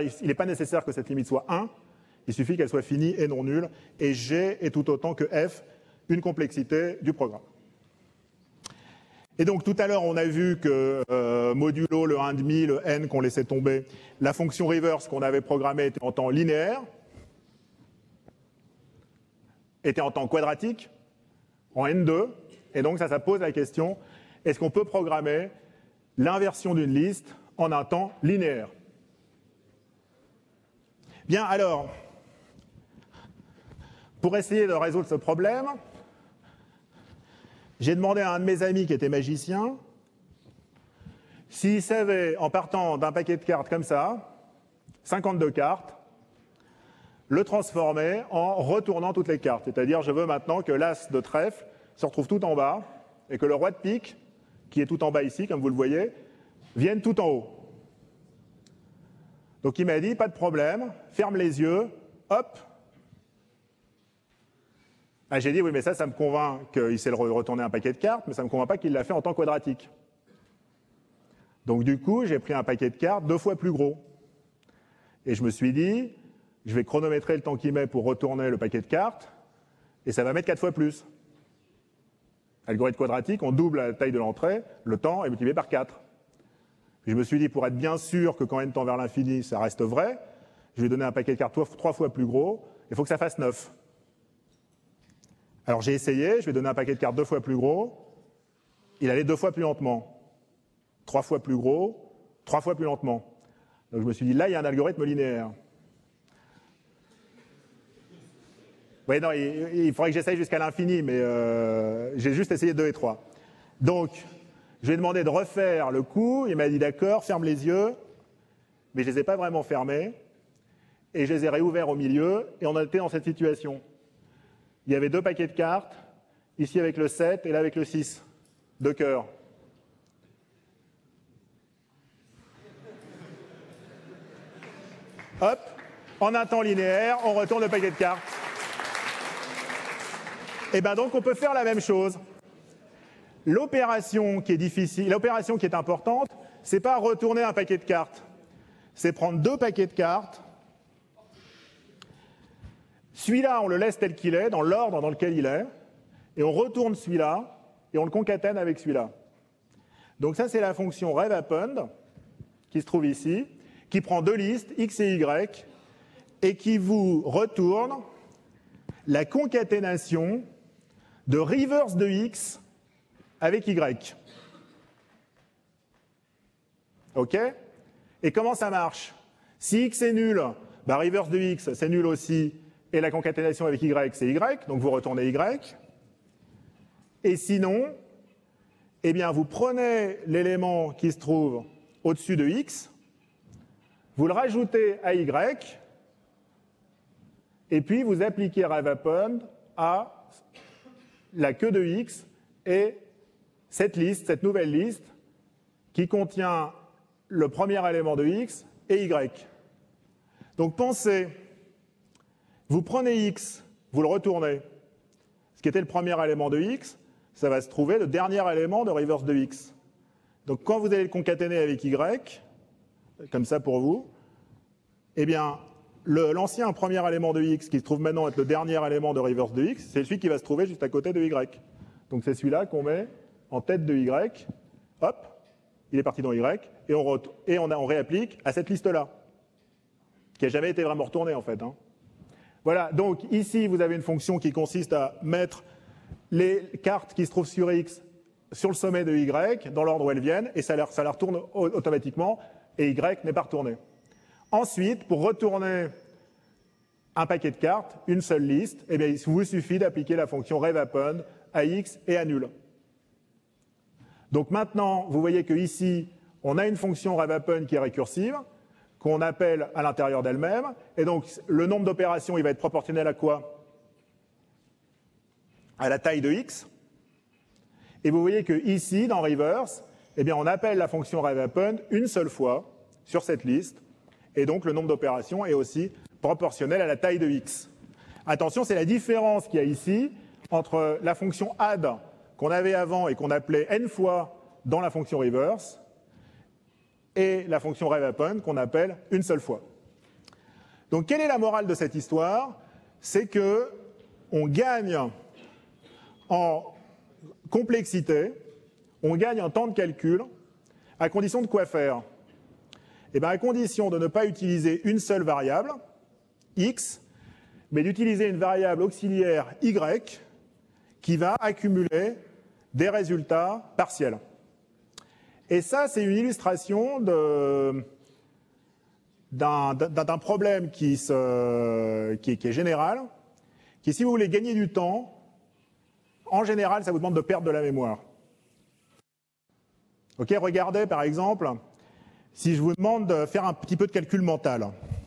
Speaker 1: Il n'est pas nécessaire que cette limite soit un, il suffit qu'elle soit finie et non nulle, et g est tout autant que f une complexité du programme. Et donc tout à l'heure, on a vu que euh, modulo le un virgule cinq, le n qu'on laissait tomber, la fonction reverse qu'on avait programmée était en temps linéaire, était en temps quadratique, en n deux, et donc ça, ça pose la question, est-ce qu'on peut programmer l'inversion d'une liste en un temps linéaire ? Bien, alors, pour essayer de résoudre ce problème, j'ai demandé à un de mes amis qui était magicien s'il savait, en partant d'un paquet de cartes comme ça, cinquante-deux cartes, le transformer en retournant toutes les cartes. C'est-à-dire, je veux maintenant que l'as de trèfle se retrouve tout en bas et que le roi de pique, qui est tout en bas ici, comme vous le voyez, vienne tout en haut. Donc il m'a dit, pas de problème, ferme les yeux, hop. Ah, j'ai dit, oui, mais ça, ça me convainc qu'il sait retourner un paquet de cartes, mais ça ne me convainc pas qu'il l'a fait en temps quadratique. Donc du coup, j'ai pris un paquet de cartes deux fois plus gros. Et je me suis dit, je vais chronométrer le temps qu'il met pour retourner le paquet de cartes, et ça va mettre quatre fois plus. Algorithme quadratique, on double la taille de l'entrée, le temps est multiplié par quatre. Je me suis dit, pour être bien sûr que quand n tend vers l'infini, ça reste vrai, je vais donner un paquet de cartes trois fois plus gros, il faut que ça fasse neuf. Alors j'ai essayé, je vais donner un paquet de cartes deux fois plus gros, il allait deux fois plus lentement. Trois fois plus gros, trois fois plus lentement. Donc je me suis dit, là, il y a un algorithme linéaire. Oui, non, il, il faudrait que j'essaye jusqu'à l'infini, mais euh, j'ai juste essayé deux et trois. Donc, je lui ai demandé de refaire le coup, il m'a dit d'accord, ferme les yeux, mais je ne les ai pas vraiment fermés, et je les ai réouverts au milieu, et on était dans cette situation. Il y avait deux paquets de cartes, ici avec le sept, et là avec le six, deux cœurs. Hop, en un temps linéaire, on retourne le paquet de cartes. Et bien donc on peut faire la même chose. L'opération qui est difficile, l'opération qui est importante, c'est pas retourner un paquet de cartes. C'est prendre deux paquets de cartes. Celui-là, on le laisse tel qu'il est, dans l'ordre dans lequel il est, et on retourne celui-là, et on le concatène avec celui-là. Donc ça, c'est la fonction rev_append, qui se trouve ici, qui prend deux listes, x et y, et qui vous retourne la concaténation de reverse de x avec y. OK? Et comment ça marche? Si x est nul, bah reverse de x, c'est nul aussi, et la concaténation avec y, c'est y, donc vous retournez y. Et sinon, eh bien, vous prenez l'élément qui se trouve au-dessus de x, vous le rajoutez à y, et puis vous appliquez rev_append à la queue de x et cette liste, cette nouvelle liste, qui contient le premier élément de x et y. Donc pensez, vous prenez x, vous le retournez. Ce qui était le premier élément de x, ça va se trouver le dernier élément de reverse de x. Donc quand vous allez le concaténer avec y, comme ça pour vous, eh bien, l'ancien premier élément de x, qui se trouve maintenant être le dernier élément de reverse de x, c'est celui qui va se trouver juste à côté de y. Donc c'est celui-là qu'on met en tête de y, hop, il est parti dans y, et on, et on, a, on réapplique à cette liste-là, qui n'a jamais été vraiment retournée en fait. Hein. Voilà, donc ici vous avez une fonction qui consiste à mettre les cartes qui se trouvent sur x sur le sommet de y, dans l'ordre où elles viennent, et ça la, ça la retourne automatiquement, et y n'est pas retourné. Ensuite, pour retourner un paquet de cartes, une seule liste, eh bien, il vous suffit d'appliquer la fonction rev_append à x et à nul. Donc maintenant, vous voyez que ici, on a une fonction rev_append qui est récursive, qu'on appelle à l'intérieur d'elle-même, et donc le nombre d'opérations, il va être proportionnel à quoi? À la taille de x. Et vous voyez que ici, dans reverse, eh bien, on appelle la fonction rev_append une seule fois sur cette liste, et donc le nombre d'opérations est aussi proportionnel à la taille de x. Attention, c'est la différence qu'il y a ici entre la fonction add qu'on avait avant et qu'on appelait n fois dans la fonction reverse et la fonction rev_append qu'on appelle une seule fois. Donc quelle est la morale de cette histoire? C'est que on gagne en complexité, on gagne en temps de calcul, à condition de quoi faire? Eh bien, à condition de ne pas utiliser une seule variable, x, mais d'utiliser une variable auxiliaire y qui va accumuler des résultats partiels. Et ça, c'est une illustration d'un problème qui, se, qui, qui est général, qui, si vous voulez gagner du temps, en général, ça vous demande de perdre de la mémoire. Ok, regardez par exemple, si je vous demande de faire un petit peu de calcul mental.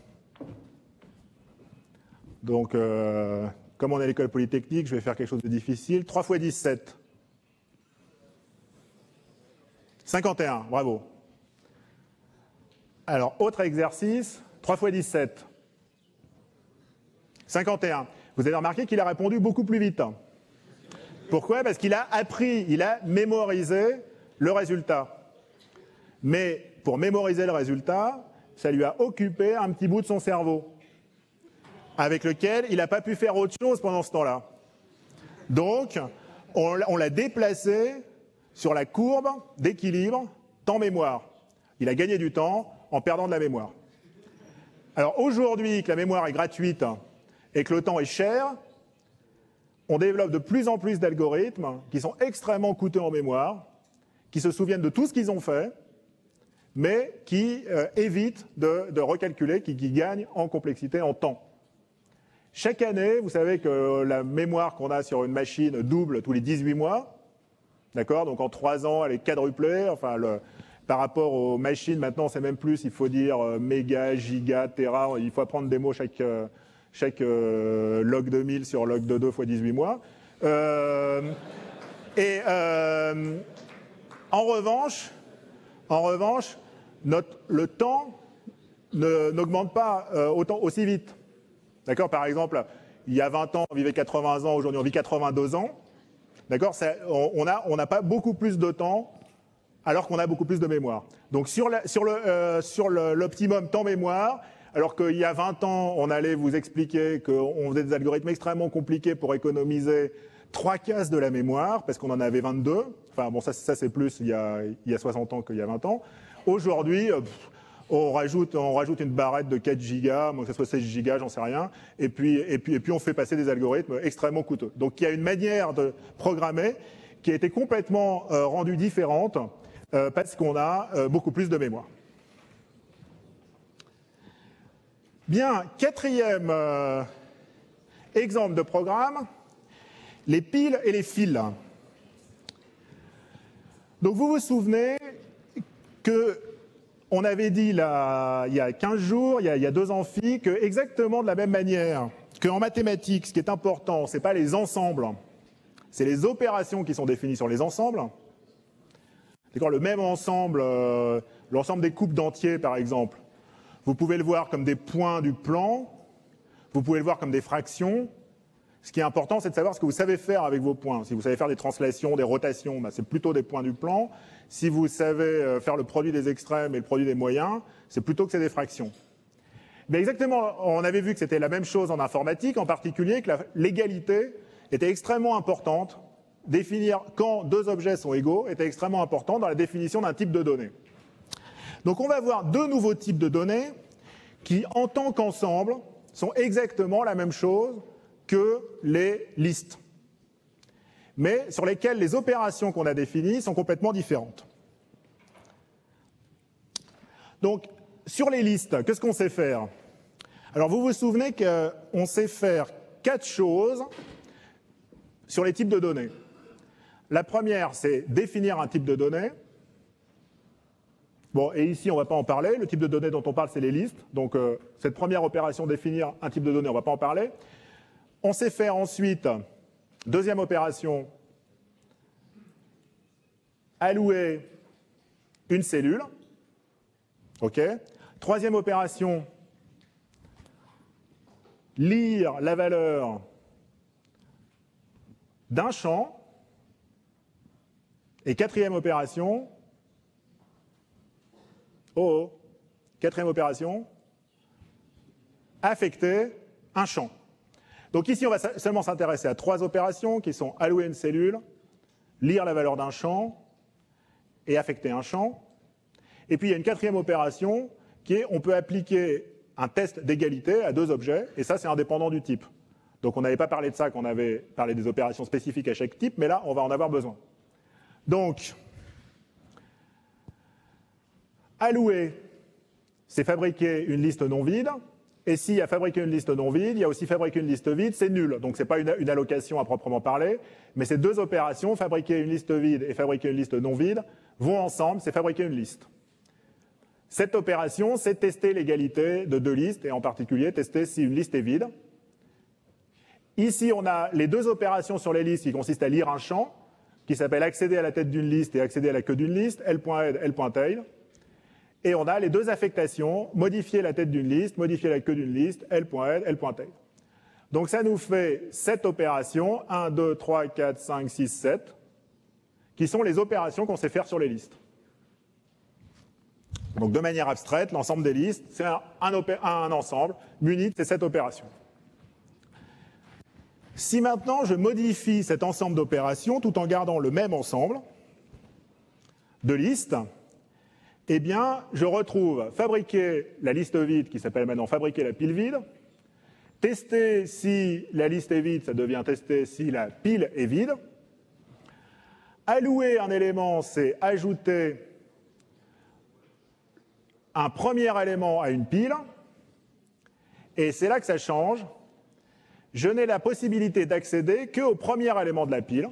Speaker 1: Donc, euh, comme on est à l'école polytechnique, je vais faire quelque chose de difficile. trois fois dix-sept. cinquante et un, bravo. Alors, autre exercice, trois fois dix-sept. cinquante et un. Vous avez remarqué qu'il a répondu beaucoup plus vite. Pourquoi? Parce qu'il a appris, il a mémorisé le résultat. Mais pour mémoriser le résultat, ça lui a occupé un petit bout de son cerveau, avec lequel il n'a pas pu faire autre chose pendant ce temps-là. Donc, on, on l'a déplacé sur la courbe d'équilibre temps-mémoire. Il a gagné du temps en perdant de la mémoire. Alors aujourd'hui que la mémoire est gratuite et que le temps est cher, on développe de plus en plus d'algorithmes qui sont extrêmement coûteux en mémoire, qui se souviennent de tout ce qu'ils ont fait, mais qui euh, évitent de, de recalculer, qui, qui gagnent en complexité, en temps. Chaque année, vous savez que la mémoire qu'on a sur une machine double tous les dix-huit mois, d'accord? Donc en trois ans, elle est quadruplée. Enfin, le, par rapport aux machines, maintenant, c'est même plus, il faut dire euh, méga, giga, téra, il faut apprendre des mots chaque, euh, chaque euh, log deux mille sur log de deux fois dix-huit mois. Euh, et euh, en revanche, en revanche, notre, le temps n'augmente pas euh, autant, aussi vite. D'accord? Par exemple, il y a vingt ans, on vivait quatre-vingts ans, aujourd'hui on vit quatre-vingt-deux ans. D'accord? On n'a on n'a pas beaucoup plus de temps alors qu'on a beaucoup plus de mémoire. Donc sur l'optimum sur le, euh, sur le, temps mémoire, alors qu'il y a vingt ans, on allait vous expliquer qu'on faisait des algorithmes extrêmement compliqués pour économiser trois cases de la mémoire, parce qu'on en avait vingt-deux. Enfin bon, ça, ça c'est plus il y, a, il y a soixante ans qu'il y a vingt ans. Aujourd'hui, euh, on rajoute, on rajoute une barrette de quatre gigas, que ce soit seize gigas, j'en sais rien, et puis, et, puis, et puis on fait passer des algorithmes extrêmement coûteux. Donc il y a une manière de programmer qui a été complètement euh, rendue différente euh, parce qu'on a euh, beaucoup plus de mémoire. Bien, quatrième euh, exemple de programme, les piles et les fils. Donc vous vous souvenez que on avait dit là, il y a quinze jours, il y a, il y a deux amphis, que exactement de la même manière qu'en mathématiques, ce qui est important, ce n'est pas les ensembles, c'est les opérations qui sont définies sur les ensembles. D'accord, le même ensemble, euh, l'ensemble des coupes d'entiers par exemple, vous pouvez le voir comme des points du plan, vous pouvez le voir comme des fractions. Ce qui est important, c'est de savoir ce que vous savez faire avec vos points. Si vous savez faire des translations, des rotations, ben c'est plutôt des points du plan. Si vous savez faire le produit des extrêmes et le produit des moyens, c'est plutôt que c'est des fractions. Mais exactement, on avait vu que c'était la même chose en informatique, en particulier que l'égalité était extrêmement importante. Définir quand deux objets sont égaux était extrêmement important dans la définition d'un type de données. Donc on va voir deux nouveaux types de données qui, en tant qu'ensemble, sont exactement la même chose que les listes, mais sur lesquelles les opérations qu'on a définies sont complètement différentes. Donc, sur les listes, qu'est-ce qu'on sait faire? Alors, vous vous souvenez qu'on sait faire quatre choses sur les types de données. La première, c'est définir un type de données. Bon, et ici, on ne va pas en parler. Le type de données dont on parle, c'est les listes. Donc, euh, cette première opération, définir un type de données, on ne va pas en parler. On sait faire ensuite, deuxième opération, allouer une cellule. OK. Troisième opération, lire la valeur d'un champ. Et quatrième opération, oh, oh, quatrième opération, affecter un champ. Donc ici, on va seulement s'intéresser à trois opérations qui sont allouer une cellule, lire la valeur d'un champ et affecter un champ. Et puis il y a une quatrième opération qui est on peut appliquer un test d'égalité à deux objets, et ça c'est indépendant du type. Donc on n'avait pas parlé de ça quand on avait parlé des opérations spécifiques à chaque type, mais là on va en avoir besoin. Donc, allouer, c'est fabriquer une liste non vide. Et s'il y a fabriquer une liste non vide, il y a aussi fabriquer une liste vide, c'est nul. Donc ce n'est pas une, une allocation à proprement parler, mais ces deux opérations, fabriquer une liste vide et fabriquer une liste non vide, vont ensemble, c'est fabriquer une liste. Cette opération, c'est tester l'égalité de deux listes, et en particulier tester si une liste est vide. Ici, on a les deux opérations sur les listes qui consistent à lire un champ, qui s'appelle accéder à la tête d'une liste et accéder à la queue d'une liste, L.head, L.tail. Et on a les deux affectations, modifier la tête d'une liste, modifier la queue d'une liste, L.head, L.tail. Donc ça nous fait sept opérations, un, deux, trois, quatre, cinq, six, sept, qui sont les opérations qu'on sait faire sur les listes. Donc de manière abstraite, l'ensemble des listes, c'est un, un, un ensemble muni de ces sept opérations. Si maintenant je modifie cet ensemble d'opérations tout en gardant le même ensemble de listes, eh bien, je retrouve fabriquer la liste vide qui s'appelle maintenant fabriquer la pile vide, tester si la liste est vide, ça devient tester si la pile est vide, allouer un élément, c'est ajouter un premier élément à une pile, et c'est là que ça change. Je n'ai la possibilité d'accéder qu'au premier élément de la pile,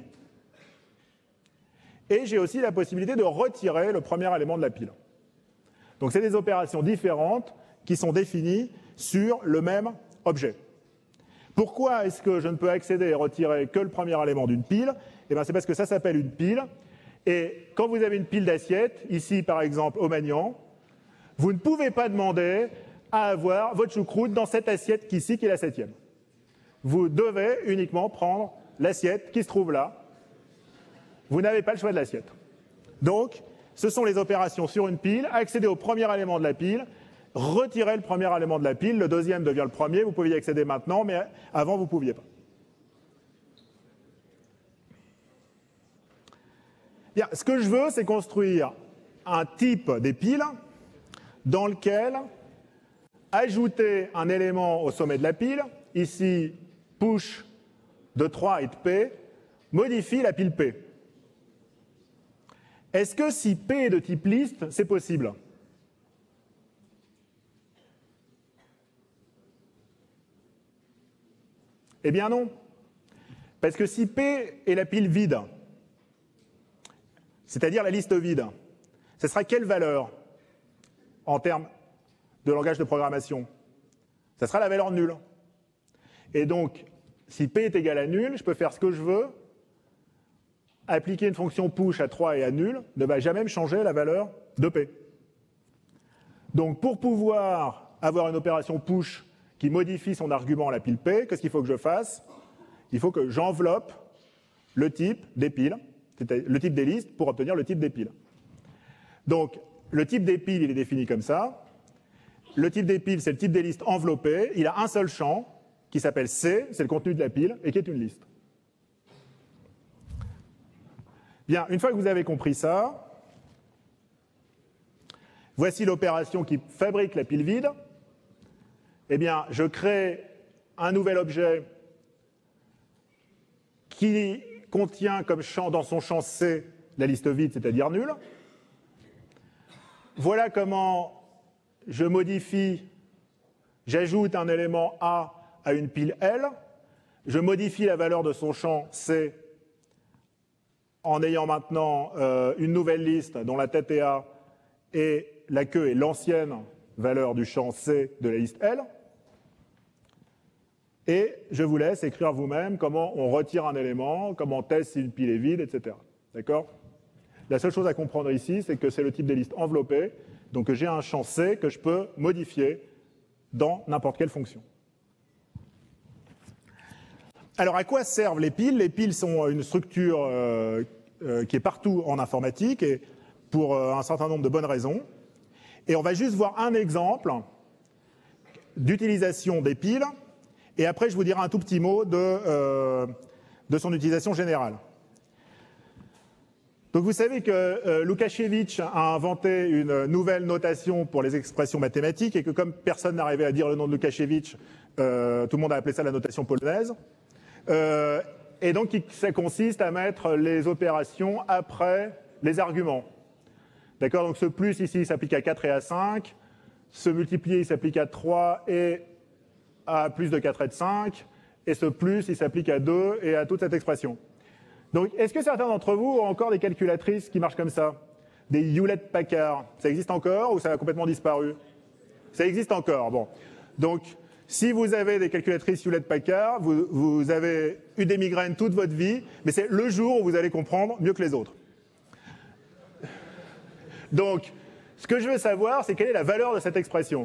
Speaker 1: et j'ai aussi la possibilité de retirer le premier élément de la pile. Donc c'est des opérations différentes qui sont définies sur le même objet. Pourquoi est-ce que je ne peux accéder et retirer que le premier élément d'une pile? Eh bien, c'est parce que ça s'appelle une pile, et quand vous avez une pile d'assiettes, ici par exemple au Magnan, vous ne pouvez pas demander à avoir votre choucroute dans cette assiette qui ici, qui est la septième. Vous devez uniquement prendre l'assiette qui se trouve là. Vous n'avez pas le choix de l'assiette. Donc, ce sont les opérations sur une pile, accéder au premier élément de la pile, retirer le premier élément de la pile, le deuxième devient le premier, vous pouvez y accéder maintenant, mais avant vous ne pouviez pas. Bien, ce que je veux, c'est construire un type des piles dans lequel ajouter un élément au sommet de la pile, ici push de trois et de P, modifie la pile P. Est-ce que si P est de type liste, c'est possible? Eh bien non. Parce que si P est la pile vide, c'est-à-dire la liste vide, ce sera quelle valeur en termes de langage de programmation? Ce sera la valeur nulle. Et donc, si P est égal à nul, je peux faire ce que je veux. Appliquer une fonction push à trois et à nul ne va jamais me changer la valeur de P. Donc, pour pouvoir avoir une opération push qui modifie son argument à la pile P, qu'est-ce qu'il faut que je fasse? Il faut que j'enveloppe le type des piles, c'est-à-dire le type des listes, pour obtenir le type des piles. Donc, le type des piles, il est défini comme ça. Le type des piles, c'est le type des listes enveloppées. Il a un seul champ qui s'appelle C, c'est le contenu de la pile, et qui est une liste. Bien, une fois que vous avez compris ça, voici l'opération qui fabrique la pile vide. Eh bien, je crée un nouvel objet qui contient comme champ dans son champ C la liste vide, c'est-à-dire nulle. Voilà comment je modifie, j'ajoute un élément A à une pile L. Je modifie la valeur de son champ C en ayant maintenant euh, une nouvelle liste dont la tête est A et la queue est l'ancienne valeur du champ C de la liste L. Et je vous laisse écrire vous-même comment on retire un élément, comment on teste si une pile est vide, et cetera. D'accord? La seule chose à comprendre ici, c'est que c'est le type des listes enveloppées, donc j'ai un champ C que je peux modifier dans n'importe quelle fonction. Alors, à quoi servent les piles? Les piles sont une structure euh, euh, qui est partout en informatique et pour euh, un certain nombre de bonnes raisons. Et on va juste voir un exemple d'utilisation des piles. Et après, je vous dirai un tout petit mot de, euh, de son utilisation générale. Donc, vous savez que euh, Lukasiewicz a inventé une nouvelle notation pour les expressions mathématiques et que comme personne n'arrivait à dire le nom de Lukasiewicz, euh, tout le monde a appelé ça la notation polonaise. Euh, et donc, ça consiste à mettre les opérations après les arguments. D'accord? Donc, ce plus ici, il s'applique à quatre et à cinq. Ce multiplié, il s'applique à trois et à plus de quatre et de cinq. Et ce plus, il s'applique à deux et à toute cette expression. Donc, est-ce que certains d'entre vous ont encore des calculatrices qui marchent comme ça? Des Hewlett-Packard. Ça existe encore ou ça a complètement disparu? Ça existe encore, bon. Donc, si vous avez des calculatrices Hewlett-Packard, vous, vous avez eu des migraines toute votre vie, mais c'est le jour où vous allez comprendre mieux que les autres. Donc, ce que je veux savoir, c'est quelle est la valeur de cette expression.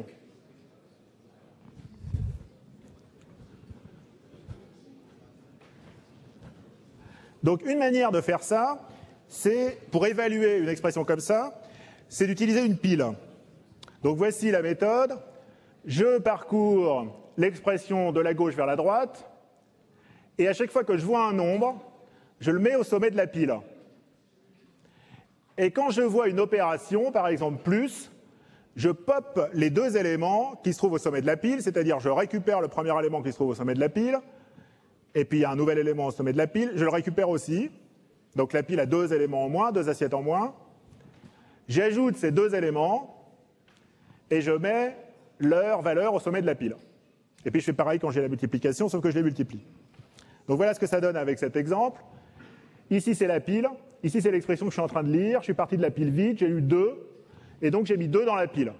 Speaker 1: Donc, une manière de faire ça, c'est, pour évaluer une expression comme ça, c'est d'utiliser une pile. Donc voici la méthode. Je parcours l'expression de la gauche vers la droite, et à chaque fois que je vois un nombre, je le mets au sommet de la pile. Et quand je vois une opération, par exemple plus, je pop les deux éléments qui se trouvent au sommet de la pile, c'est-à-dire je récupère le premier élément qui se trouve au sommet de la pile, et puis il y a un nouvel élément au sommet de la pile, je le récupère aussi. Donc la pile a deux éléments en moins, deux assiettes en moins. J'ajoute ces deux éléments et je mets leur valeur au sommet de la pile. Et puis je fais pareil quand j'ai la multiplication, sauf que je les multiplie. Donc voilà ce que ça donne avec cet exemple. Ici c'est la pile, ici c'est l'expression que je suis en train de lire, je suis parti de la pile vide, j'ai eu deux, et donc j'ai mis deux dans la pile.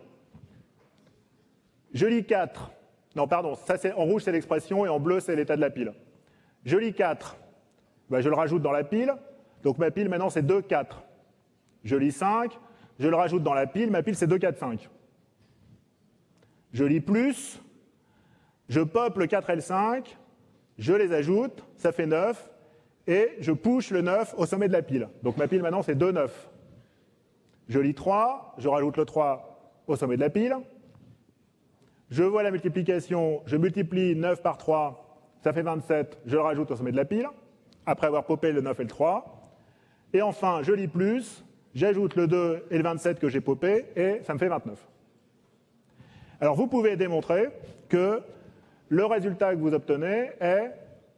Speaker 1: Je lis quatre. Non, pardon, ça c'est, en rouge c'est l'expression et en bleu c'est l'état de la pile. Je lis quatre, ben, je le rajoute dans la pile, donc ma pile maintenant c'est deux, quatre. Je lis cinq, je le rajoute dans la pile, ma pile c'est deux, quatre, cinq. Je lis plus, je pop le quatre et le cinq, je les ajoute, ça fait neuf, et je push le neuf au sommet de la pile. Donc ma pile maintenant c'est deux, neuf. Je lis trois, je rajoute le trois au sommet de la pile. Je vois la multiplication, je multiplie neuf par trois, ça fait vingt-sept, je le rajoute au sommet de la pile, après avoir popé le neuf et le trois. Et enfin, je lis plus, j'ajoute le deux et le vingt-sept que j'ai popé, et ça me fait vingt-neuf. Alors vous pouvez démontrer que le résultat que vous obtenez est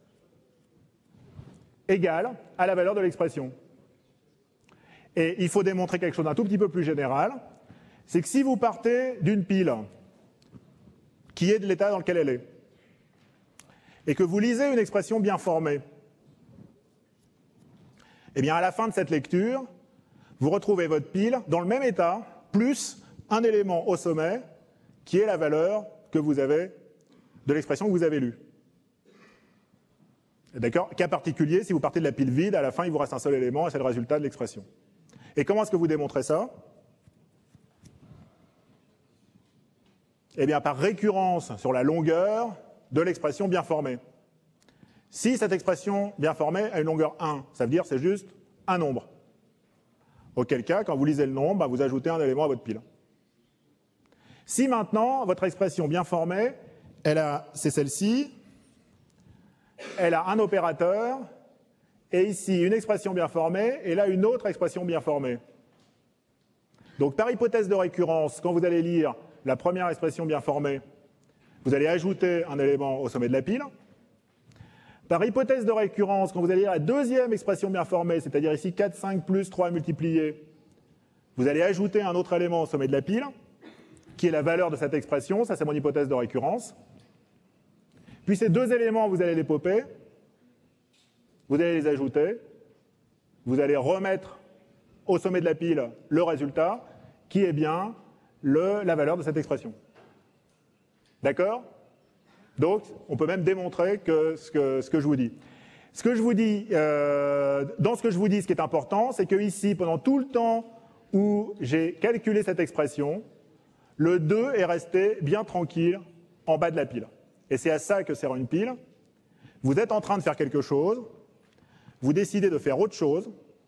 Speaker 1: égal à la valeur de l'expression. Et il faut démontrer quelque chose d'un tout petit peu plus général, c'est que si vous partez d'une pile qui est de l'état dans lequel elle est, et que vous lisez une expression bien formée, eh bien à la fin de cette lecture, vous retrouvez votre pile dans le même état, plus un élément au sommet, qui est la valeur que vous avez de l'expression que vous avez lue. D'accord ? Cas particulier, si vous partez de la pile vide, à la fin, il vous reste un seul élément, et c'est le résultat de l'expression. Et comment est-ce que vous démontrez ça ? Eh bien, par récurrence sur la longueur de l'expression bien formée. Si cette expression bien formée a une longueur un, ça veut dire que c'est juste un nombre. Auquel cas, quand vous lisez le nombre, bah, vous ajoutez un élément à votre pile. Si maintenant, votre expression bien formée, elle a, c'est celle-ci, elle a un opérateur, et ici une expression bien formée, et là une autre expression bien formée. Donc par hypothèse de récurrence, quand vous allez lire la première expression bien formée, vous allez ajouter un élément au sommet de la pile. Par hypothèse de récurrence, quand vous allez lire la deuxième expression bien formée, c'est-à-dire ici quatre, cinq plus trois multiplié, vous allez ajouter un autre élément au sommet de la pile, qui est la valeur de cette expression, ça c'est mon hypothèse de récurrence. Puis ces deux éléments, vous allez les popper, vous allez les ajouter, vous allez remettre au sommet de la pile le résultat, qui est bien le, la valeur de cette expression. D'accord ? Donc, on peut même démontrer que ce, que ce que je vous dis. Ce que je vous dis, euh, dans ce que je vous dis, ce qui est important, c'est que ici, pendant tout le temps où j'ai calculé cette expression, le deux est resté bien tranquille en bas de la pile. Et c'est à ça que sert une pile. Vous êtes en train de faire quelque chose, vous décidez de faire autre chose,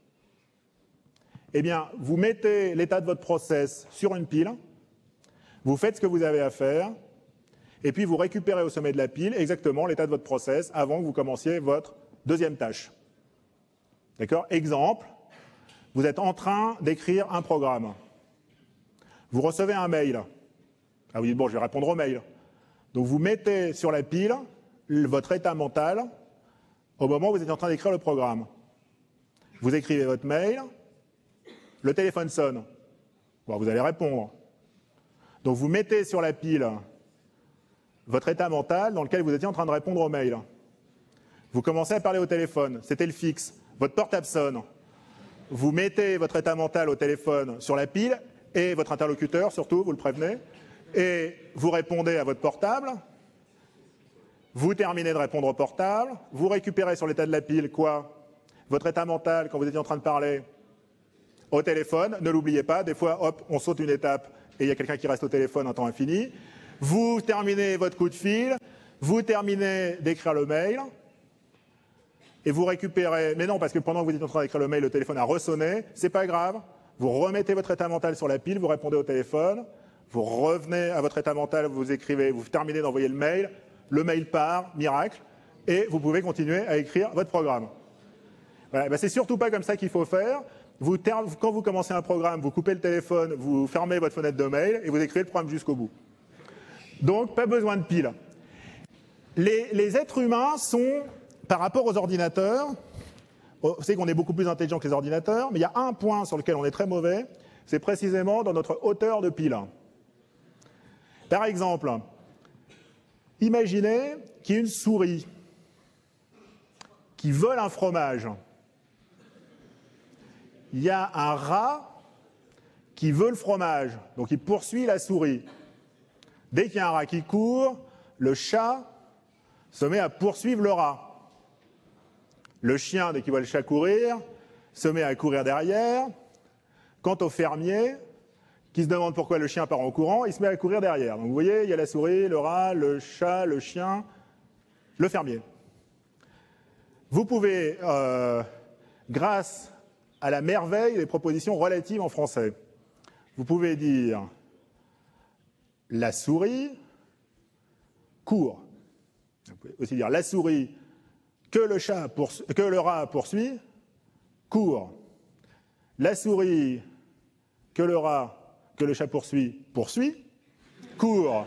Speaker 1: eh bien, vous mettez l'état de votre process sur une pile, vous faites ce que vous avez à faire, et puis vous récupérez au sommet de la pile exactement l'état de votre process avant que vous commenciez votre deuxième tâche. D'accord ? Exemple, vous êtes en train d'écrire un programme. Vous recevez un mail. Ah, vous dites, bon, je vais répondre au mail. Donc vous mettez sur la pile votre état mental au moment où vous êtes en train d'écrire le programme. Vous écrivez votre mail, le téléphone sonne. Bon, vous allez répondre. Donc vous mettez sur la pile votre état mental dans lequel vous étiez en train de répondre au mail. Vous commencez à parler au téléphone, c'était le fixe. Votre portable sonne. Vous mettez votre état mental au téléphone sur la pile et votre interlocuteur, surtout, vous le prévenez, et vous répondez à votre portable. Vous terminez de répondre au portable. Vous récupérez sur l'état de la pile quoi ? Votre état mental quand vous étiez en train de parler au téléphone. Ne l'oubliez pas, des fois, hop, on saute une étape et il y a quelqu'un qui reste au téléphone un temps infini. Vous terminez votre coup de fil, vous terminez d'écrire le mail, et vous récupérez... Mais non, parce que pendant que vous êtes en train d'écrire le mail, le téléphone a ressonné, c'est pas grave. Vous remettez votre état mental sur la pile, vous répondez au téléphone, vous revenez à votre état mental, vous écrivez, vous terminez d'envoyer le mail, le mail part, miracle, et vous pouvez continuer à écrire votre programme. Voilà, ben c'est surtout pas comme ça qu'il faut faire. Vous, quand vous commencez un programme, vous coupez le téléphone, vous fermez votre fenêtre de mail et vous écrivez le programme jusqu'au bout. Donc, pas besoin de piles. Les, les êtres humains sont, par rapport aux ordinateurs, vous savez qu'on est beaucoup plus intelligent que les ordinateurs, mais il y a un point sur lequel on est très mauvais, c'est précisément dans notre hauteur de pile. Par exemple, imaginez qu'il y ait une souris qui vole un fromage. Il y a un rat qui veut le fromage, donc il poursuit la souris. Dès qu'il y a un rat qui court, le chat se met à poursuivre le rat. Le chien, dès qu'il voit le chat courir, se met à courir derrière. Quant au fermier, qui se demande pourquoi le chien part en courant, il se met à courir derrière. Donc vous voyez, il y a la souris, le rat, le chat, le chien, le fermier. Vous pouvez, euh, grâce à la merveille des propositions relatives en français, vous pouvez dire la souris court. Vous pouvez aussi dire la souris que le, chat poursuit, que le rat poursuit court. La souris que le rat que le chat poursuit poursuit court.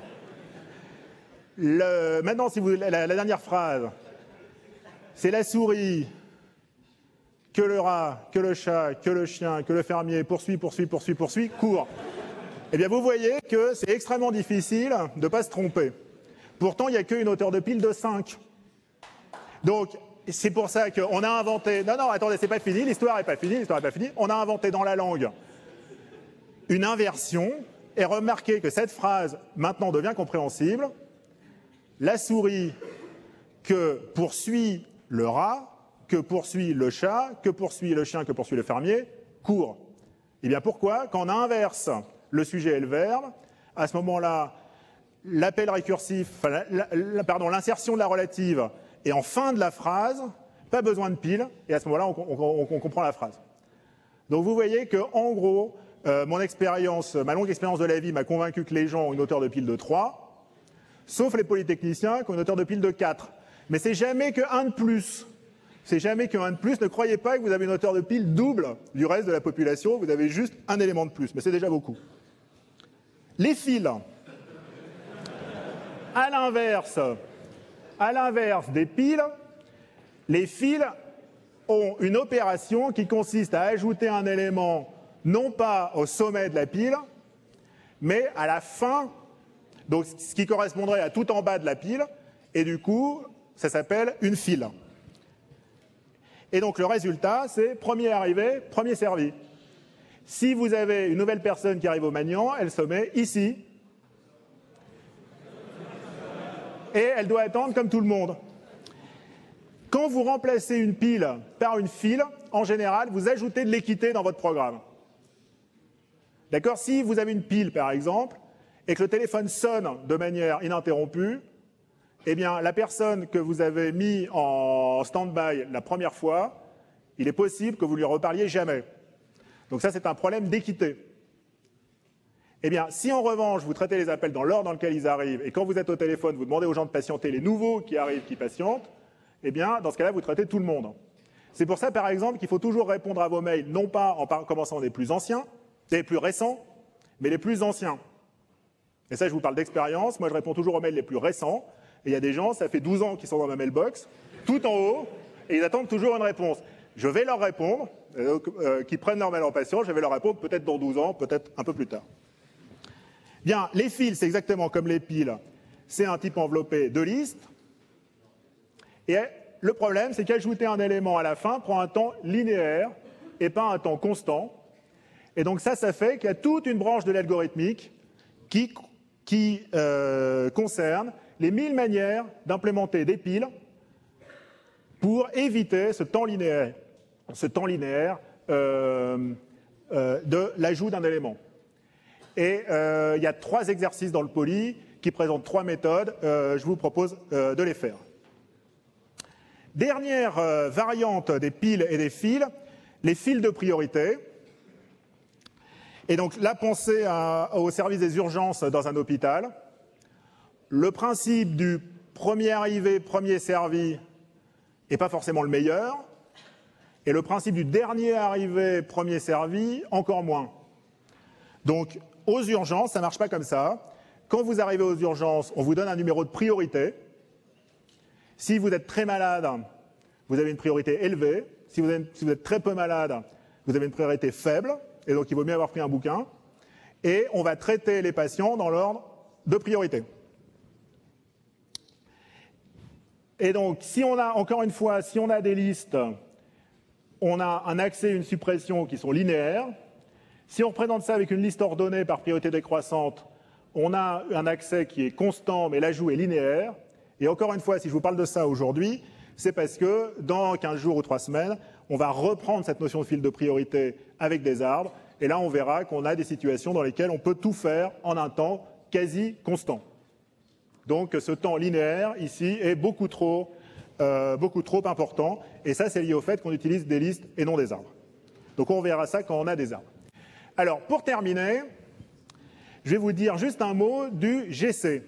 Speaker 1: Le, maintenant, si vous, la, la dernière phrase, c'est la souris que le rat, que le chat, que le chien, que le fermier poursuit, poursuit, poursuit, poursuit, court. Eh bien, vous voyez que c'est extrêmement difficile de ne pas se tromper. Pourtant, il n'y a qu'une hauteur de pile de cinq. Donc, c'est pour ça qu'on a inventé... Non, non, attendez, c'est pas fini, l'histoire n'est pas finie, l'histoire n'est pas finie. On a inventé dans la langue une inversion, et remarquez que cette phrase, maintenant, devient compréhensible. La souris que poursuit le rat, que poursuit le chat, que poursuit le chien, que poursuit le fermier, court. Eh bien, pourquoi? Quand on inverse le sujet et le verbe, à ce moment-là, l'appel récursif, enfin, la, la, pardon, l'insertion de la relative est en fin de la phrase, pas besoin de pile, et à ce moment-là, on, on, on, on comprend la phrase. Donc vous voyez que, en gros, euh, mon expérience, ma longue expérience de la vie m'a convaincu que les gens ont une hauteur de pile de trois, sauf les polytechniciens qui ont une hauteur de pile de quatre. Mais c'est jamais que un de plus. C'est jamais qu'un de plus. Ne croyez pas que vous avez une hauteur de pile double du reste de la population. Vous avez juste un élément de plus. Mais c'est déjà beaucoup. Les fils. À l'inverse, à l'inverse des piles, les fils ont une opération qui consiste à ajouter un élément non pas au sommet de la pile, mais à la fin, donc ce qui correspondrait à tout en bas de la pile, et du coup, ça s'appelle une file. Et donc le résultat, c'est premier arrivé, premier servi. Si vous avez une nouvelle personne qui arrive au Magnan, elle se met ici. Et elle doit attendre comme tout le monde. Quand vous remplacez une pile par une file, en général, vous ajoutez de l'équité dans votre programme. D'accord? Si vous avez une pile, par exemple, et que le téléphone sonne de manière ininterrompue, eh bien, la personne que vous avez mis en stand-by la première fois, il est possible que vous lui reparliez jamais. Donc ça, c'est un problème d'équité. Eh bien, si en revanche, vous traitez les appels dans l'ordre dans lequel ils arrivent, et quand vous êtes au téléphone, vous demandez aux gens de patienter les nouveaux qui arrivent, qui patientent, eh bien, dans ce cas-là, vous traitez tout le monde. C'est pour ça, par exemple, qu'il faut toujours répondre à vos mails, non pas en commençant des plus anciens, des plus récents, mais les plus anciens. Et ça, je vous parle d'expérience. Moi, je réponds toujours aux mails les plus récents. Et il y a des gens, ça fait douze ans qu'ils sont dans ma mailbox, tout en haut, et ils attendent toujours une réponse. Je vais leur répondre, euh, euh, qu'ils prennent leur mail en patience, je vais leur répondre peut-être dans douze ans, peut-être un peu plus tard. Bien, les fils, c'est exactement comme les piles. C'est un type enveloppé de liste. Et le problème, c'est qu'ajouter un élément à la fin prend un temps linéaire et pas un temps constant. Et donc ça, ça fait qu'il y a toute une branche de l'algorithmique qui, qui euh, concerne les mille manières d'implémenter des piles pour éviter ce temps linéaire, ce temps linéaire euh, euh, de l'ajout d'un élément. Et euh, il y a trois exercices dans le poly qui présentent trois méthodes. Euh, je vous propose euh, de les faire. Dernière euh, variante des piles et des fils, les fils de priorité. Et donc là, pensez à, au service des urgences dans un hôpital. Le principe du premier arrivé, premier servi n'est pas forcément le meilleur. Et le principe du dernier arrivé, premier servi, encore moins. Donc, aux urgences, ça ne marche pas comme ça. Quand vous arrivez aux urgences, on vous donne un numéro de priorité. Si vous êtes très malade, vous avez une priorité élevée. Si vous êtes, si vous êtes très peu malade, vous avez une priorité faible. Et donc, il vaut mieux avoir pris un bouquin. Et on va traiter les patients dans l'ordre de priorité. Et donc, si on a, encore une fois, si on a des listes, on a un accès et une suppression qui sont linéaires. Si on représente ça avec une liste ordonnée par priorité décroissante, on a un accès qui est constant, mais l'ajout est linéaire. Et encore une fois, si je vous parle de ça aujourd'hui, c'est parce que dans quinze jours ou trois semaines, on va reprendre cette notion de fil de priorité avec des arbres. Et là, on verra qu'on a des situations dans lesquelles on peut tout faire en un temps quasi constant. Donc, ce temps linéaire, ici, est beaucoup trop, euh, beaucoup trop important. Et ça, c'est lié au fait qu'on utilise des listes et non des arbres. Donc, on verra ça quand on a des arbres. Alors, pour terminer, je vais vous dire juste un mot du G C.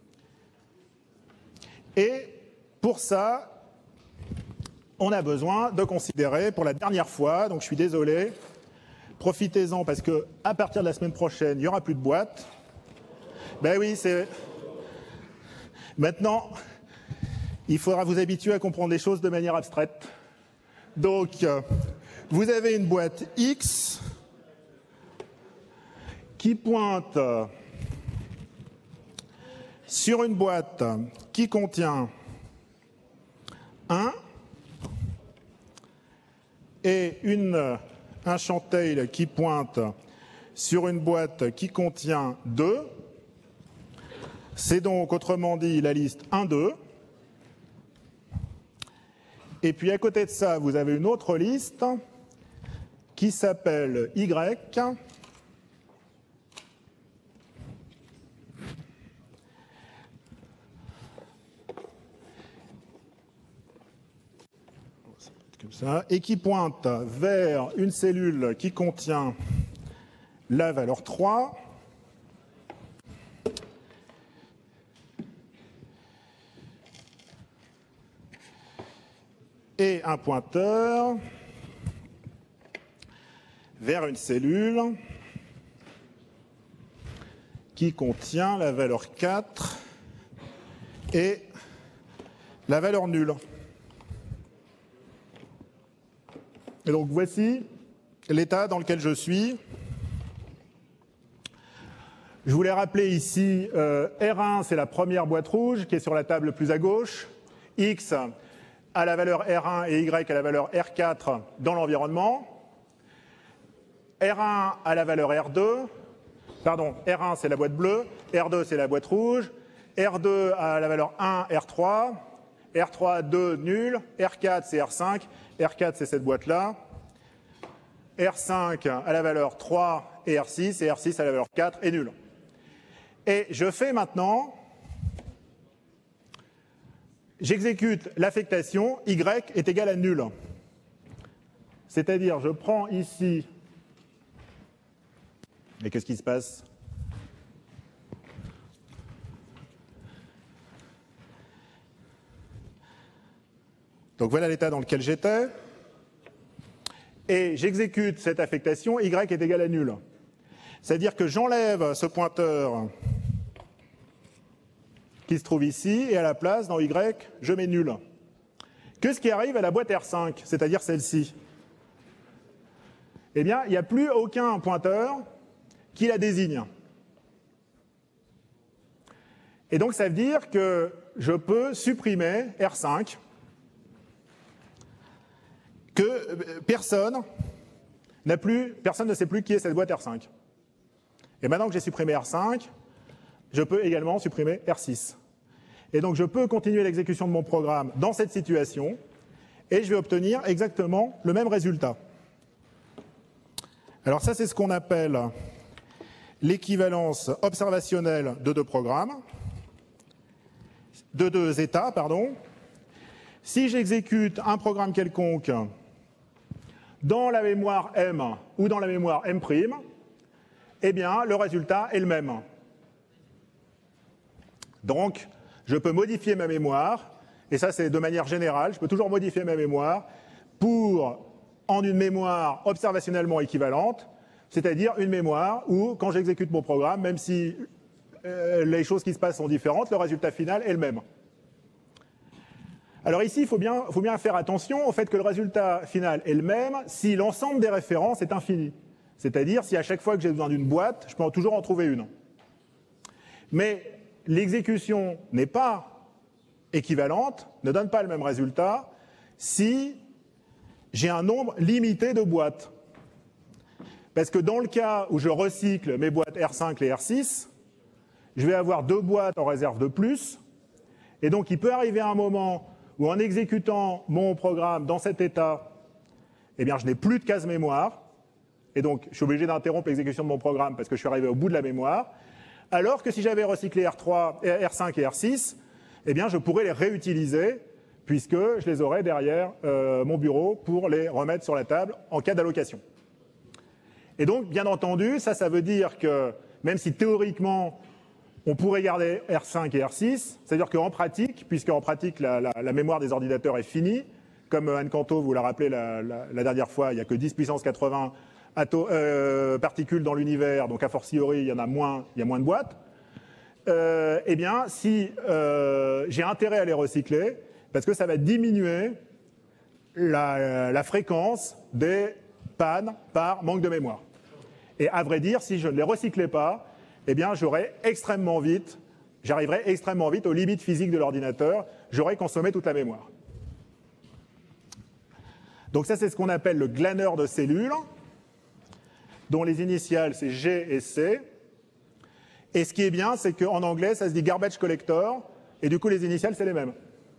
Speaker 1: Et pour ça, on a besoin de considérer pour la dernière fois, donc je suis désolé, profitez-en parce qu'à partir de la semaine prochaine, il n'y aura plus de boîte. Ben oui, c'est... Maintenant, il faudra vous habituer à comprendre les choses de manière abstraite. Donc, vous avez une boîte X qui pointe sur une boîte qui contient un et une, un chantail qui pointe sur une boîte qui contient deux. C'est donc, autrement dit, la liste un deux. Et puis, à côté de ça, vous avez une autre liste qui s'appelle Y. Comme ça, et qui pointe vers une cellule qui contient la valeur trois. Et un pointeur vers une cellule qui contient la valeur quatre et la valeur nulle. Et donc voici l'état dans lequel je suis. Je voulais rappeler ici, euh, R un, c'est la première boîte rouge qui est sur la table plus à gauche. X à la valeur R un et Y à la valeur R quatre dans l'environnement. R un à la valeur R deux. Pardon, R un c'est la boîte bleue, R deux c'est la boîte rouge. R deux à la valeur un, R trois. R trois, deux, nul. R quatre c'est R cinq. R quatre c'est cette boîte-là. R cinq à la valeur trois et R six. Et R six à la valeur quatre et nul. Et je fais maintenant... J'exécute l'affectation, Y est égal à nul. C'est-à-dire, je prends ici... Et qu'est-ce qui se passe? Donc voilà l'état dans lequel j'étais. Et j'exécute cette affectation, Y est égal à nul. C'est-à-dire que j'enlève ce pointeur qui se trouve ici, et à la place, dans Y, je mets nul. Qu'est-ce qui arrive à la boîte R cinq, c'est-à-dire celle-ci? Eh bien, il n'y a plus aucun pointeur qui la désigne. Et donc, ça veut dire que je peux supprimer R cinq, que personne n'a plus, personne ne sait plus qui est cette boîte R cinq. Et maintenant que j'ai supprimé R cinq, je peux également supprimer R six. Et donc, je peux continuer l'exécution de mon programme dans cette situation et je vais obtenir exactement le même résultat. Alors ça, c'est ce qu'on appelle l'équivalence observationnelle de deux programmes, de deux états, pardon. Si j'exécute un programme quelconque dans la mémoire M ou dans la mémoire M', eh bien, le résultat est le même. Donc, je peux modifier ma mémoire, et ça c'est de manière générale, je peux toujours modifier ma mémoire pour, en une mémoire observationnellement équivalente, c'est-à-dire une mémoire où, quand j'exécute mon programme, même si euh, les choses qui se passent sont différentes, le résultat final est le même. Alors ici, il faut bien, faut bien faire attention au fait que le résultat final est le même si l'ensemble des références est infini. C'est-à-dire si à chaque fois que j'ai besoin d'une boîte, je peux toujours en trouver une. Mais l'exécution n'est pas équivalente, ne donne pas le même résultat si j'ai un nombre limité de boîtes. Parce que dans le cas où je recycle mes boîtes R cinq et R six, je vais avoir deux boîtes en réserve de plus. Et donc, il peut arriver un moment où, en exécutant mon programme dans cet état, eh bien, je n'ai plus de case mémoire. Et donc, je suis obligé d'interrompre l'exécution de mon programme parce que je suis arrivé au bout de la mémoire. Alors que si j'avais recyclé R trois, R cinq et R six, eh bien, je pourrais les réutiliser puisque je les aurais derrière euh, mon bureau pour les remettre sur la table en cas d'allocation. Et donc, bien entendu, ça, ça veut dire que même si théoriquement, on pourrait garder R cinq et R six, c'est-à-dire qu'en pratique, puisqu'en pratique, la, la, la mémoire des ordinateurs est finie, comme Anne Canto vous l'a rappelé la, la, la dernière fois, il n'y a que dix puissance quatre-vingts euh, particules dans l'univers, donc a fortiori, il y en a moins, il y a moins de boîtes. Euh, eh bien, si euh, j'ai intérêt à les recycler, parce que ça va diminuer la, la fréquence des pannes par manque de mémoire. Et à vrai dire, si je ne les recyclais pas, eh bien, j'aurais extrêmement vite, j'arriverais extrêmement vite aux limites physiques de l'ordinateur, j'aurais consommé toute la mémoire. Donc ça, c'est ce qu'on appelle le glaneur de cellules, dont les initiales, c'est G et C. Et ce qui est bien, c'est qu'en anglais, ça se dit garbage collector, et du coup, les initiales, c'est les mêmes.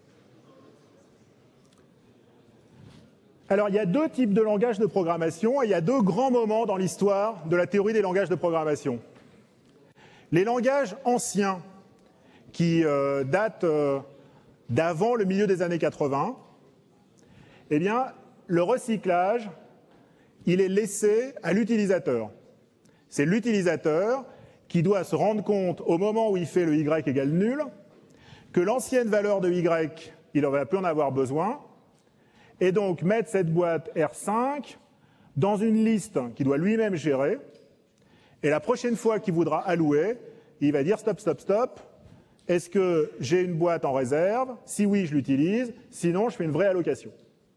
Speaker 1: Alors, il y a deux types de langages de programmation, et il y a deux grands moments dans l'histoire de la théorie des langages de programmation. Les langages anciens, qui euh, datent euh, d'avant le milieu des années quatre-vingts, eh bien, le recyclage, il est laissé à l'utilisateur. C'est l'utilisateur qui doit se rendre compte, au moment où il fait le y égale nul, que l'ancienne valeur de y, il ne va plus en avoir besoin, et donc mettre cette boîte R cinq dans une liste qu'il doit lui-même gérer, et la prochaine fois qu'il voudra allouer, il va dire stop, stop, stop, est-ce que j'ai une boîte en réserve? Si oui, je l'utilise, sinon je fais une vraie allocation.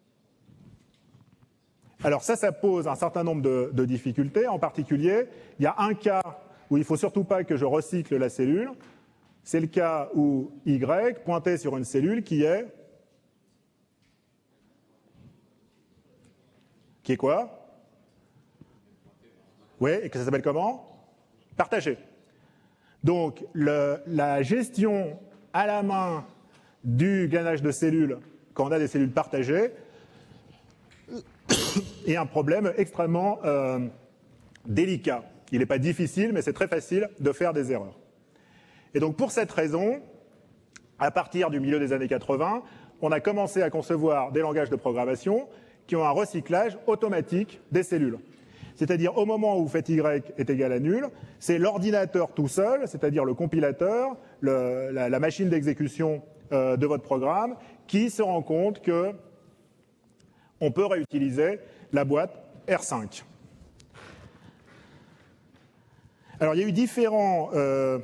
Speaker 1: Alors ça, ça pose un certain nombre de, de difficultés. En particulier, il y a un cas où il ne faut surtout pas que je recycle la cellule. C'est le cas où Y pointait sur une cellule qui est... Qui est quoi? Oui, et que ça s'appelle comment? Partagé. Donc, le, la gestion à la main du glanage de cellules, quand on a des cellules partagées, est un problème extrêmement euh, délicat. Il n'est pas difficile, mais c'est très facile de faire des erreurs. Et donc, pour cette raison, à partir du milieu des années quatre-vingts, on a commencé à concevoir des langages de programmation qui ont un recyclage automatique des cellules. C'est-à-dire, au moment où vous faites Y est égal à nul, c'est l'ordinateur tout seul, c'est-à-dire le compilateur, le, la, la machine d'exécution euh, de votre programme, qui se rend compte que on peut réutiliser la boîte R cinq. Alors, il y a eu différents, euh,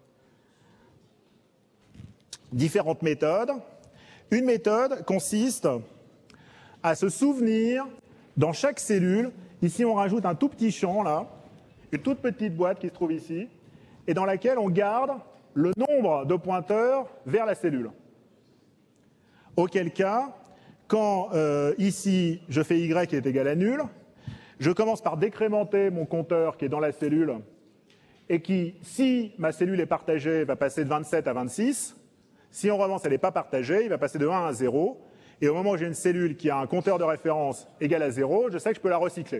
Speaker 1: différentes méthodes. Une méthode consiste à se souvenir, dans chaque cellule, ici on rajoute un tout petit champ, là, une toute petite boîte qui se trouve ici, et dans laquelle on garde le nombre de pointeurs vers la cellule. Auquel cas, quand euh, ici je fais Y qui est égal à nul, je commence par décrémenter mon compteur qui est dans la cellule et qui, si ma cellule est partagée, va passer de vingt-sept à vingt-six. Si en revanche elle n'est pas partagée, il va passer de un à zéro. Et au moment où j'ai une cellule qui a un compteur de référence égal à zéro, je sais que je peux la recycler.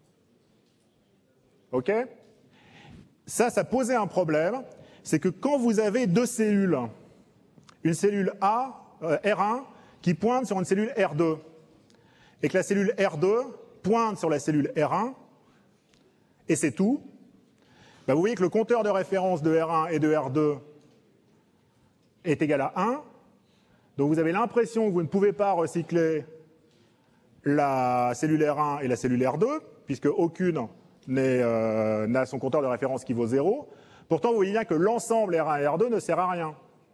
Speaker 1: OK? Ça, ça posait un problème. C'est que quand vous avez deux cellules, une cellule A, euh, R un, qui pointe sur une cellule R deux, et que la cellule R deux pointe sur la cellule R un, et c'est tout, bah, vous voyez que le compteur de référence de R un et de R deux est égal à un. Donc vous avez l'impression que vous ne pouvez pas recycler la cellule R un et la cellule R deux, puisque aucune euh, n'a son compteur de référence qui vaut zéro. Pourtant, vous voyez bien que l'ensemble R un et R deux ne sert à rien.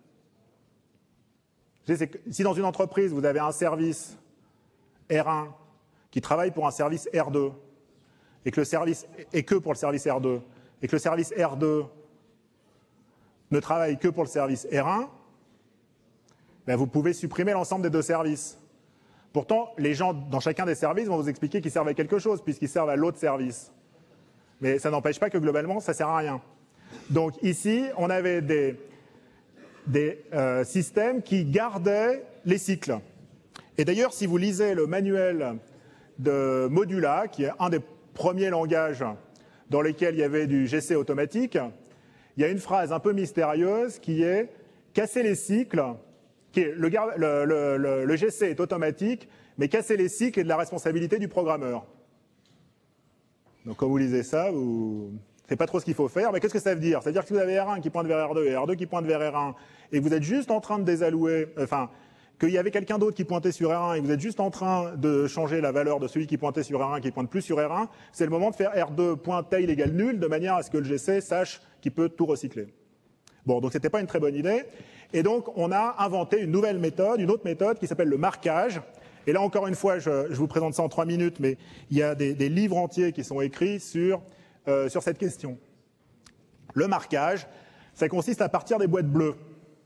Speaker 1: Si dans une entreprise, vous avez un service R un qui travaille pour un service R deux, et que le service est que pour le service R deux, et que le service R deux ne travaille que pour le service R un, ben vous pouvez supprimer l'ensemble des deux services. Pourtant, les gens dans chacun des services vont vous expliquer qu'ils servent à quelque chose, puisqu'ils servent à l'autre service. Mais ça n'empêche pas que globalement, ça ne sert à rien. Donc ici, on avait des, des euh, systèmes qui gardaient les cycles. Et d'ailleurs, si vous lisez le manuel de Modula, qui est un des premiers langages dans lesquels il y avait du G C automatique, il y a une phrase un peu mystérieuse qui est « casser les cycles ». Le, le, le, le, le G C est automatique, mais casser les cycles est de la responsabilité du programmeur. Donc quand vous lisez ça, vous ne savez pas trop ce qu'il faut faire. Mais qu'est-ce que ça veut dire? Ça veut dire que si vous avez R un qui pointe vers R deux et R deux qui pointe vers R un, et que vous êtes juste en train de désallouer, enfin, qu'il y avait quelqu'un d'autre qui pointait sur R un, et que vous êtes juste en train de changer la valeur de celui qui pointait sur R un qui pointe plus sur R un, c'est le moment de faire R deux point tail égale nul, de manière à ce que le G C sache qu'il peut tout recycler. Bon, donc c'était pas une très bonne idée. Et donc, on a inventé une nouvelle méthode, une autre méthode qui s'appelle le marquage. Et là, encore une fois, je, je vous présente ça en trois minutes, mais il y a des, des livres entiers qui sont écrits sur, euh, sur cette question. Le marquage, ça consiste à partir des boîtes bleues,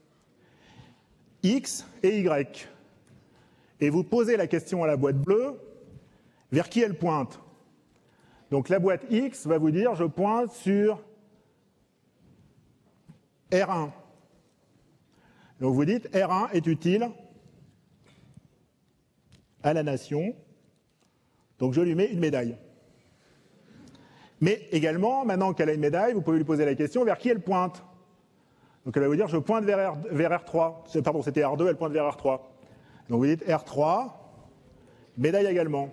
Speaker 1: X et Y. Et vous posez la question à la boîte bleue, vers qui elle pointe. Donc la boîte X va vous dire, je pointe sur R un. Donc vous dites, R un est utile à la nation, donc je lui mets une médaille. Mais également, maintenant qu'elle a une médaille, vous pouvez lui poser la question vers qui elle pointe. Donc elle va vous dire, je pointe vers, R, vers R trois. Pardon, c'était R deux, elle pointe vers R trois. Donc vous dites R trois, médaille également.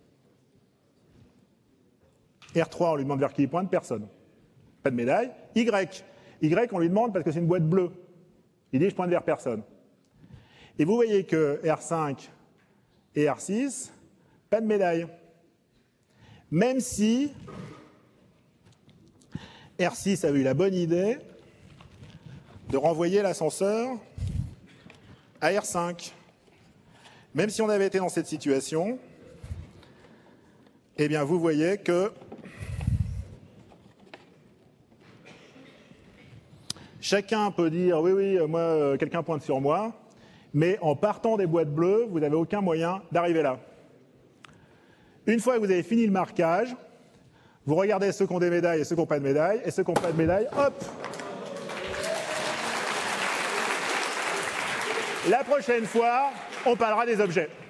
Speaker 1: R trois, on lui demande vers qui il pointe, personne. Pas de médaille. Y. Y, on lui demande parce que c'est une boîte bleue. Il dit, je pointe vers personne. Et vous voyez que R cinq et R six, pas de médaille. Même si R six avait eu la bonne idée de renvoyer l'ascenseur à R cinq. Même si on avait été dans cette situation, eh bien vous voyez que chacun peut dire, oui, oui, moi, euh, quelqu'un pointe sur moi, mais en partant des boîtes bleues, vous n'avez aucun moyen d'arriver là. Une fois que vous avez fini le marquage, vous regardez ceux qui ont des médailles et ceux qui n'ont pas de médailles, et ceux qui n'ont pas de médailles, hop! La prochaine fois, on parlera des objets.